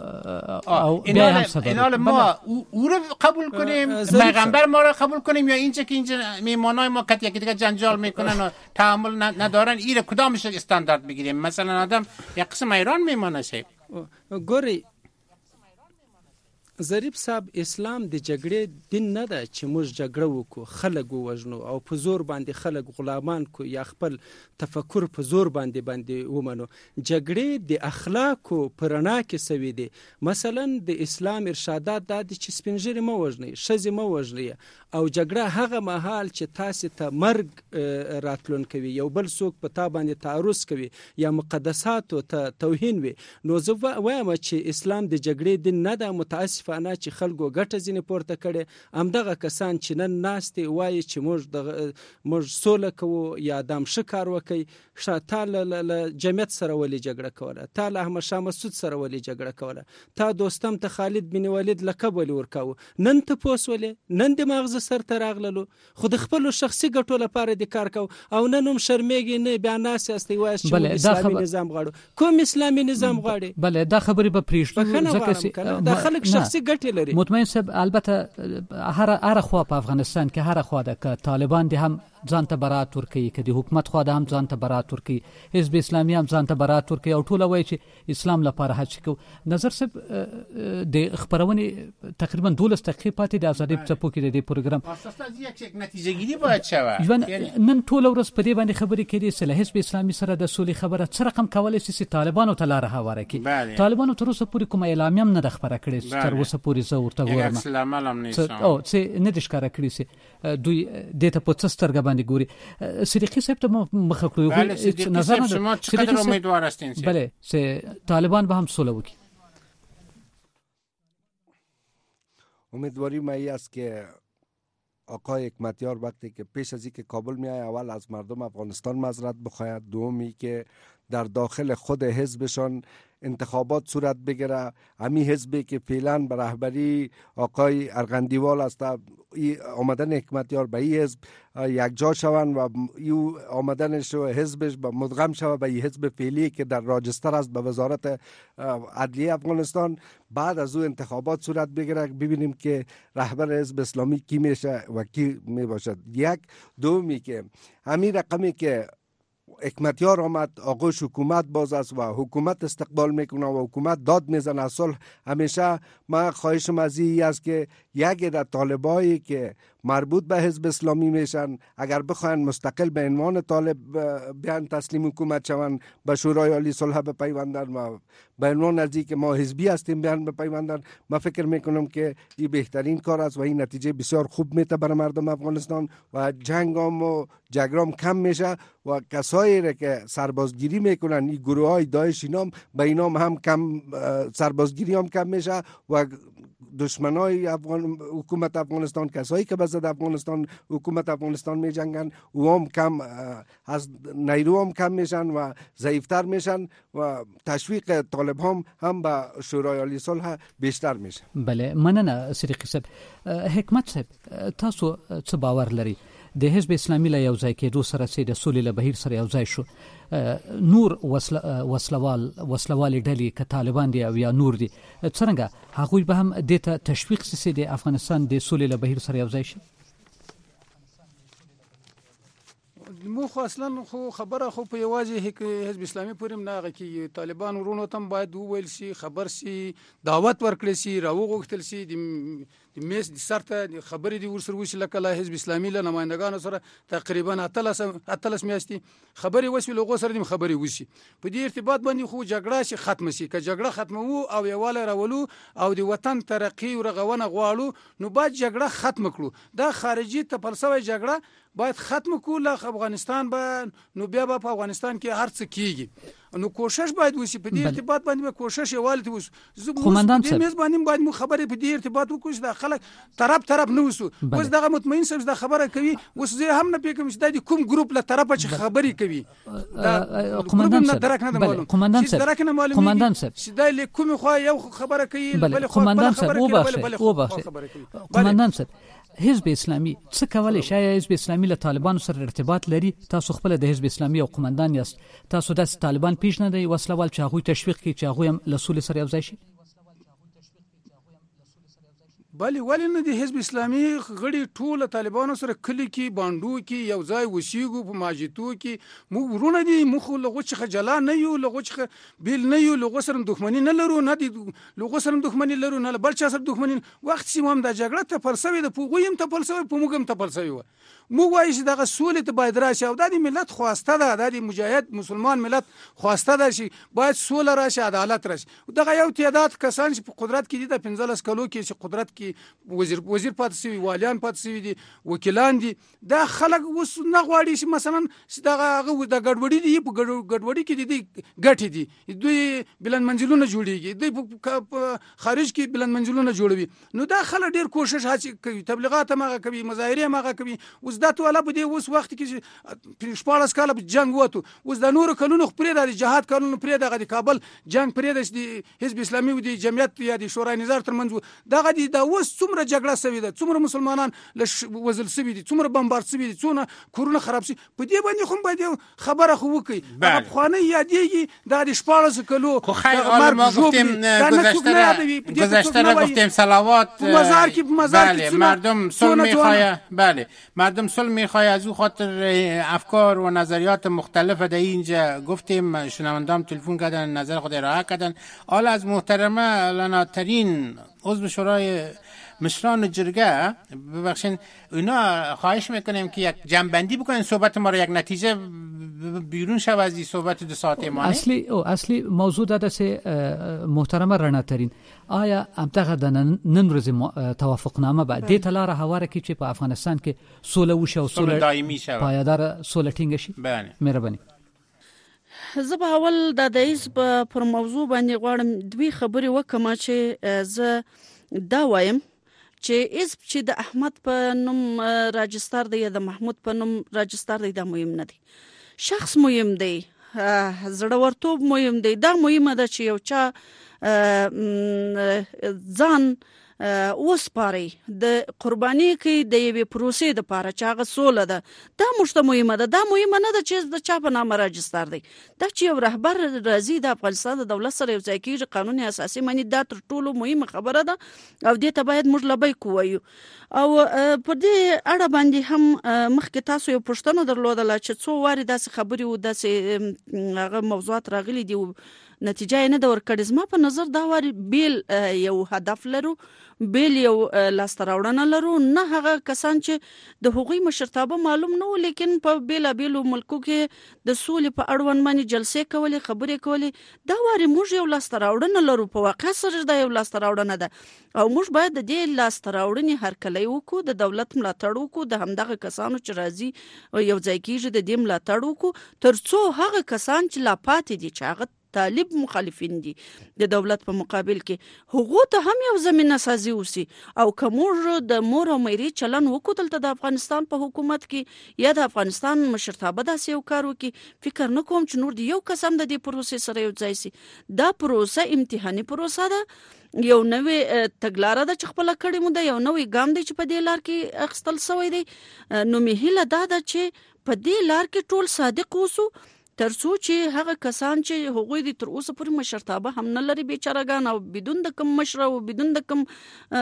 او اینا ما او رو قبول کنیم، پیغمبر ما رو قبول کنیم، یا اینجا که اینجا میمانای ما که یکی دیگه جنجال میکنن و تحمل ندارن ایره کدامش استاندارد بگیریم؟ مثلا آدم یک قسم ایران میمانه شه ګوري ظریف صاحب اسلام د جګړې دین نه ده چې موږ جګړه وکړو خلک ووژنو او په زور باندې خلک غلامان کو یا خپل تفکر په زور باندې باندې ومنو. جګړې د اخلاقو په رڼا کې سوي دي. مثلا د اسلام ارشادات دا دي چې سپین ږیري مه وژنئ، ښځې مه وژنئ، او جګړه هغه مهال چې تاسې ته مرګ راتلون کوي، یو بل څوک په تا باندې تعرض کوي یا مقدساتو ته توهین وي، نو زه وایم چې اسلام د جګړې دین نه ده. متاسف انا چې خلکو ګټه ځینې پورته کړي، همدغه کسان چې نن ناستې وایي چې موږ د موږ سوله کوو یا دام ښه کار وکړي. ښه تا له جمعیت سره ولې جګړه کوله؟ تا له احمد شاه مسعود سره ولې جګړه کوله؟ تا دوستم ته خالد بن ولید لقب ولې ورکاوه؟ نن تپوس ولې؟ نن د مغزه سر ته راغللو، خو د خپلو شخصي ګټو لپاره د کار کوو او نن هم شرمېږي نه بیا ناست یاستئ وایاست چې موږ اسلامي نظام غواړو. کوم اسلامي نظام غواړي؟ بله دا خبرې به پرېږدو ځکه دا خلک شخصي ګټې لري. مطمئن صاحب البته هر هر خوا په افغانستان کې هر خوا ده، که طالبان دي هم ځان ته برات ورکوي، که د حکومت خوا ده هم ځان ته برات ورکوي، حزب اسلامي هم ځان ته برات ورکوي او ټوله وایي چې اسلام لپاره هڅې کوو. نظر صاحب د خپرونې تقریبا دولس دقیقې پاتې د ازادۍ په څپو کې د دې پروګرام نتیجه گیری باید شوه. نن ټوله ورځ په دې باندې خبرې کېدې چې له حزب اسلامي سره د سولې خبره څه رقم کولی شي چې طالبانو ته لاره هواره کړي. طالبانو تر اوسه پورې کومه اعلامیه هم نه ده خپره کړې، تر اوسه پورې زه ورته ګورم او څه نه دي ښکاره کړي چې دوی دې ته په څه سترګه باندې ګوري. صدیقي صاحب ته مخه کړو نظر شما چقدر امیدوار هستین؟ بله چې طالبان به هم سوله وکړي. امیدواری ما ای است که آقای حکمتیار وقتی که پیش از اینکه کابل میآید اول از مردم افغانستان معذرت بخواهد، دومی که در داخل خود حزبشان انتخابات صورت بگیره. همین حزبی که فعلا به رهبری آقای ارغندیوال است، آمدن حکمتیار به این حزب یکجا شوند و این آمدنش و حزبش به مدغم شود به این حزب فعلی که در راجستر است به وزارت عدلیه افغانستان. بعد از او انتخابات صورت بگیره ببینیم که رهبر حزب اسلامی کی میشه و کی می باشد. یک دومی که همین رقمی که حکمتیار آمد، آغوش حکومت باز است و حکومت استقبال میکنه و حکومت داد میزنه صلح. همیشه ما خواهشم از این است که یک در طالبایی که مربوط به حزب اسلامی میشن اگر بخواین مستقل به عنوان طالب بیان تسلیم حکومت شوند، به شورای عالی صلح بپیوندن و به عنوان نزدیک که ما حزبی هستیم بیان بپیوندن، ما فکر میکنم که این بهترین کار است و این نتیجه بسیار خوب میته برای مردم افغانستان و جنگ هم و جگرام کم میشه و کسایی که سربازگیری میکنن این گروه های داعش اینام به اینام هم کم سربازگیری هم کم میشه و دشمنای افغان حکومت افغانستان، کسایی که بزد افغانستان حکومت افغانستان می جنگن و هم کم از نیرو هم کم میشن و ضعیفتر میشن و تشویق طالب هم هم به شورای عالی صلح بیشتر میشه. بله مننه صدیقی صاحب. حکمت صاحب تاسو څه باور لري د حزب اسلامي له یو ځای کېدو سره چې د سولې له بهیر سره یو ځای شو، نور وسلوال وسلوالې ډلې که طالبان دي او یا نور دي، څرنګه هغوی به هم دې ته تشویق سي چې د افغانستان د سولې له بهیر سره یو ځای شي؟ مو خو اصلا خو خبره خو په یوازې حزب اسلامي پورې نه هغه کې طالبان ورونو تم باید وویل شي، خبر شي، دعوت ورکړي شي، راوغوښتل شي د د میس د سر ته خبرې دي ورسره وشي. لکه له حزب اسلامي له نمایندګانو سره تقریبا اتلس اتلس میاشتې خبرې وشي، لغو سره دې خبرې وشي. په دې ارتباط باندې خو جګړه شي ختم شي. که جګړه ختمو او یواله راولو او د وطن ترقی او رغونه غواړو نو باید جګړه ختم کړو. دا خارجي تپلسوي جګړه باید ختم کړو. له افغانستان به نو بیا به په افغانستان کې هر څه کیږي. نو کوشش باید وشي په دې ارتباط باندې به کوشش یواله ته وشي. زه قومندان صاحب دې باندې باید مو خبرې په دې ارتباط وکړو چې دا خلک طرف طرف نه وسو. اوس دغه مطمئن صاحب دا خبره کوي، اوس زه هم نه پېږم چې دا د کوم ګروپ له طرفه چې خبرې کوي. قومندان صاحب درک نه معلوم قومندان صاحب درک نه معلوم قومندان صاحب چې دا له کوم خو یو خبره کوي بل قومندان صاحب وبخښه وبخښه قومندان صاحب حزب اسلامي څه کولای شي؟ حزب اسلامي له طالبانو سره ارتباط لري؟ تاسو خپل د حزب اسلامي او قومندان یاست، تاسو د طالبان پیش نه دی وسلوال چې هغه تشویق کوي چې هغه هم له سولې سره یو ځای شي؟ بله ولې نه دی حزب اسلامي غړي ټول طالبانو سره کلی کې باندو کې یو ځای وسیګو په ماجتو کې مو ورونه دي مخ لغو څخه جلا نه یو لغو څخه بیل نه یو لغو سره دښمنی نه لرو نه دي لغو سره دښمنی لرو نه بل چا سره دښمنی وخت سیمه د جګړه ته فلسفه د پوغویم ته فلسفه پومګم ته فلسفه و مو وایي چې دغه سولې ته باید راشي او د ملت خواسته ده د مجاهد مسلمان ملت خواسته ده چې باید سوله راشي عدالت راشي دغه یو تعداد کسان چې په قدرت کې دي د پنځلس کلو کې چې قدرت کې وزیر وزیر پاتې شوی والیان پاتې شوی دي وکیلان دي دا خلک اوس نه غواړي چې مثلا دغه هغه د ګډوډي دي په ګډوډي کې دي ګټي دي دوی بلند منزلونه جوړيږي دوی خارج کې بلند منزلونه جوړوي نو دا خلک ډیر کوشش هڅه کوي تبلیغات ماغه کوي مظاهره ماغه کوي اوس دا ټول په دې اوس وخت کې شپاړس کاله په جنگ وته اوس د نور کلونو پرې د جهاد کلونو پرې دغه د کابل جنگ پرې د حزب اسلامي او د جمعیت یا د شورای نظار ترمنځ دغه د اوس څومره جګړه سوي ده څومره مسلمانان له وزل سوي دي څومره بمبار سوي دي څومره کورونه خراب شي په دې باندې خو باید خبره خو وکي هغه خوانه یادېږي د شپاړس کلو خو خیر حالا ما گفتیم گذشته گذشته را گفتیم صلوات بله مردم صلح میخواه بله مردم صلح میخواه از او خاطر افکار و نظریات مختلف در اینجا گفتیم شنوندام تلفن کردن نظر خود ارائه کردن حالا از محترمه لناترین عضو شورای مشران جرگه ببخشین اینا خواهش میکنیم که یک جنبندی بکنین صحبت ما را یک نتیجه بیرون شو از این صحبت دو ساعته ما اصلی او اصلی موضوع ده سه محترمه رڼاترین آیا امتغه د نن ورځې توافقنامه به د تلاره هواره کې چې په افغانستان کې سوله وشي او سوله دایمي شي پایدار سوله ټینګ شي بله مهرباني زه به اول د دایز پر موضوع باندې غواړم دوی خبرې وکم چې زه دا وایم چې حزب چې د احمد په نوم راجستر دی یا د محمود په نوم راجستر دی دا مهم نه دی شخص مهم دی زړورتوب مهم دی دا مهمه ده چې یو چا ځان وسپاري د قرباني کې د یوې پروسې د پاره چې هغه سوله ده دا مشته مهمه ده دا مهمه نه ده چې د چا په نامه راجستر دی دا چې یو رهبر راځي د افغانستان د دولت سره یو ځای کېږي قانون اساسي معنی دا تر ټولو مهمه خبره ده او دې ته باید موږ لبیک ووایو او په دې اړه باندې هم مخکې تاسو یو پوښتنه درلودله چې څو وارې داسې خبرې و داسې هغه موضوعات راغلي دي نتیجه یې نه ده ورکړې زما په نظر دا وارې بیل یو هدف لرو بیل یو لاسته راوړنه لرو نه هغه کسان چې د هغوی مشرتابه معلوم نه و لیکن په بیلابیلو ملکو کې د سولې په اړوند باندې جلسې کولې خبرې کولې دا وارې موږ یو لاسته راوړنه لرو په واقع سره دا یو لاسته راوړنه ده او موږ باید د دې لاسته راوړنې هرکلی وکړو د دولت ملاتړ وکړو د همدغه کسانو چې راځي یو ځای کېږي د دې ملاتړ وکړو تر څو هغه کسان چې لا پاتې دي چې هغه طالب مخالفین دي د دولت په مقابل کې هغه ته هم یو زمينه سازي وسی او کومور د مور او مېری چلن وکړل ته د افغانستان په حکومت کې یا د افغانستان مشرتابه داسې یو کار وکي فکر نه کوم چې نور دی یو قسم د دې پروسې سره یو ځای سي دا پروسه امتحاني پروسه ده یو نوې تګلاره ده چې خپل کړي مو ده یو نوې ګام دی چې په دې لار کې اخستل شوی دی نو مهله دا ده چې په دې لار کې ټول صادق اوسو ترڅو چې هغه کسان چې هغوی د تر اوسه پورې مشرتابه هم نه لري بیچارهګان او بدون د کم مشر او بدون د کم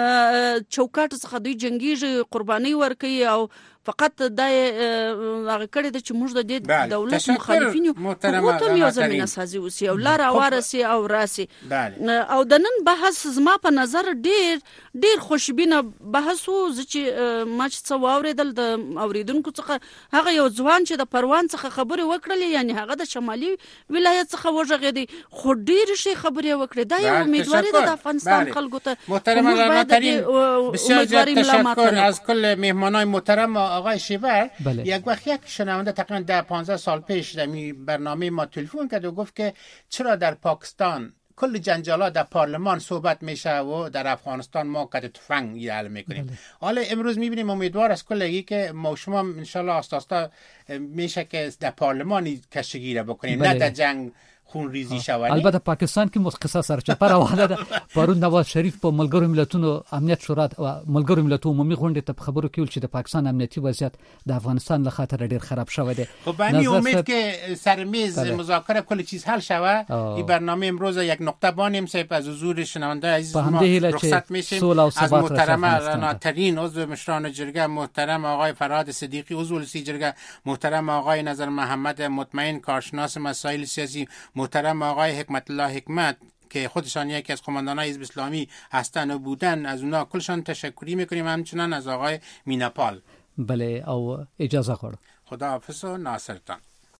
چوکاټ څخه دوی جنگیږي قرباني ورکوي او فقط دا هغه کړي د چې موږ د دې دولت مخالفین یو هغه ته یو زمينه سازي وسی او لار وارسي او راسي او د نن بحث زما په نظر ډیر ډیر خوشبینه بحث وو چې ما چې څو اوریدل د اوریدونکو څخه هغه یو ځوان چې د پروان څخه خبرې وکړلې یعنی هغه د شمالي ولایت څخه وژغېدی خو ډیر شي خبرې وکړې دا یو امیدواري ده د افغانستان خلکو ته محترم لناترین بسیار زیاد تشکر از کل مهمانای محترم آقای شیبر بله. یک وقت یک شنونده تقریبا ده پانزده سال پیش در برنامه ما تلفن کرد و گفت که چرا در پاکستان کل جنجالات در پارلمان صحبت میشه و در افغانستان ما کد تفنگ حل میکنیم حالا امروز میبینیم امیدوار از کلگی که ما شما انشالله آستا آستا میشه که در پارلمانی کشگیره بکنیم نه در جنگ خونریزی شوانی. البته پاکستان کې مخصصه سرچپه روانه ده. پرون نواز شریف په ملګرو ملتونو امنیت شورا او ملګرو ملتونو عمومي غونډه ته خبرو کول چې د پاکستان امنیتي وضعیت د افغانستان له خاطر ډیر خراب شوی دی. خب به همین امید که سر میز مذاکره کل چیز حل شوه. این برنامه امروز یک نقطه بانیم سیپ از حضور شنونده عزیز ما رخصت میشیم. از محترم راناترین عضو مشران جرگه محترم آقای فرهاد صدیقی عضو سی جرگه، محترم آقای نظر محمد مطمئن کارشناس مسائل سیاسی، محترم آقای حکمت الله حکمت که خودشان یکی از قماندانان حزب اسلامی هستند و بودن، از اونا کلشان تشکری میکنیم. همچنان از آقای میناپال. بله او اجازه خور. خداحافظ و ناصرتان.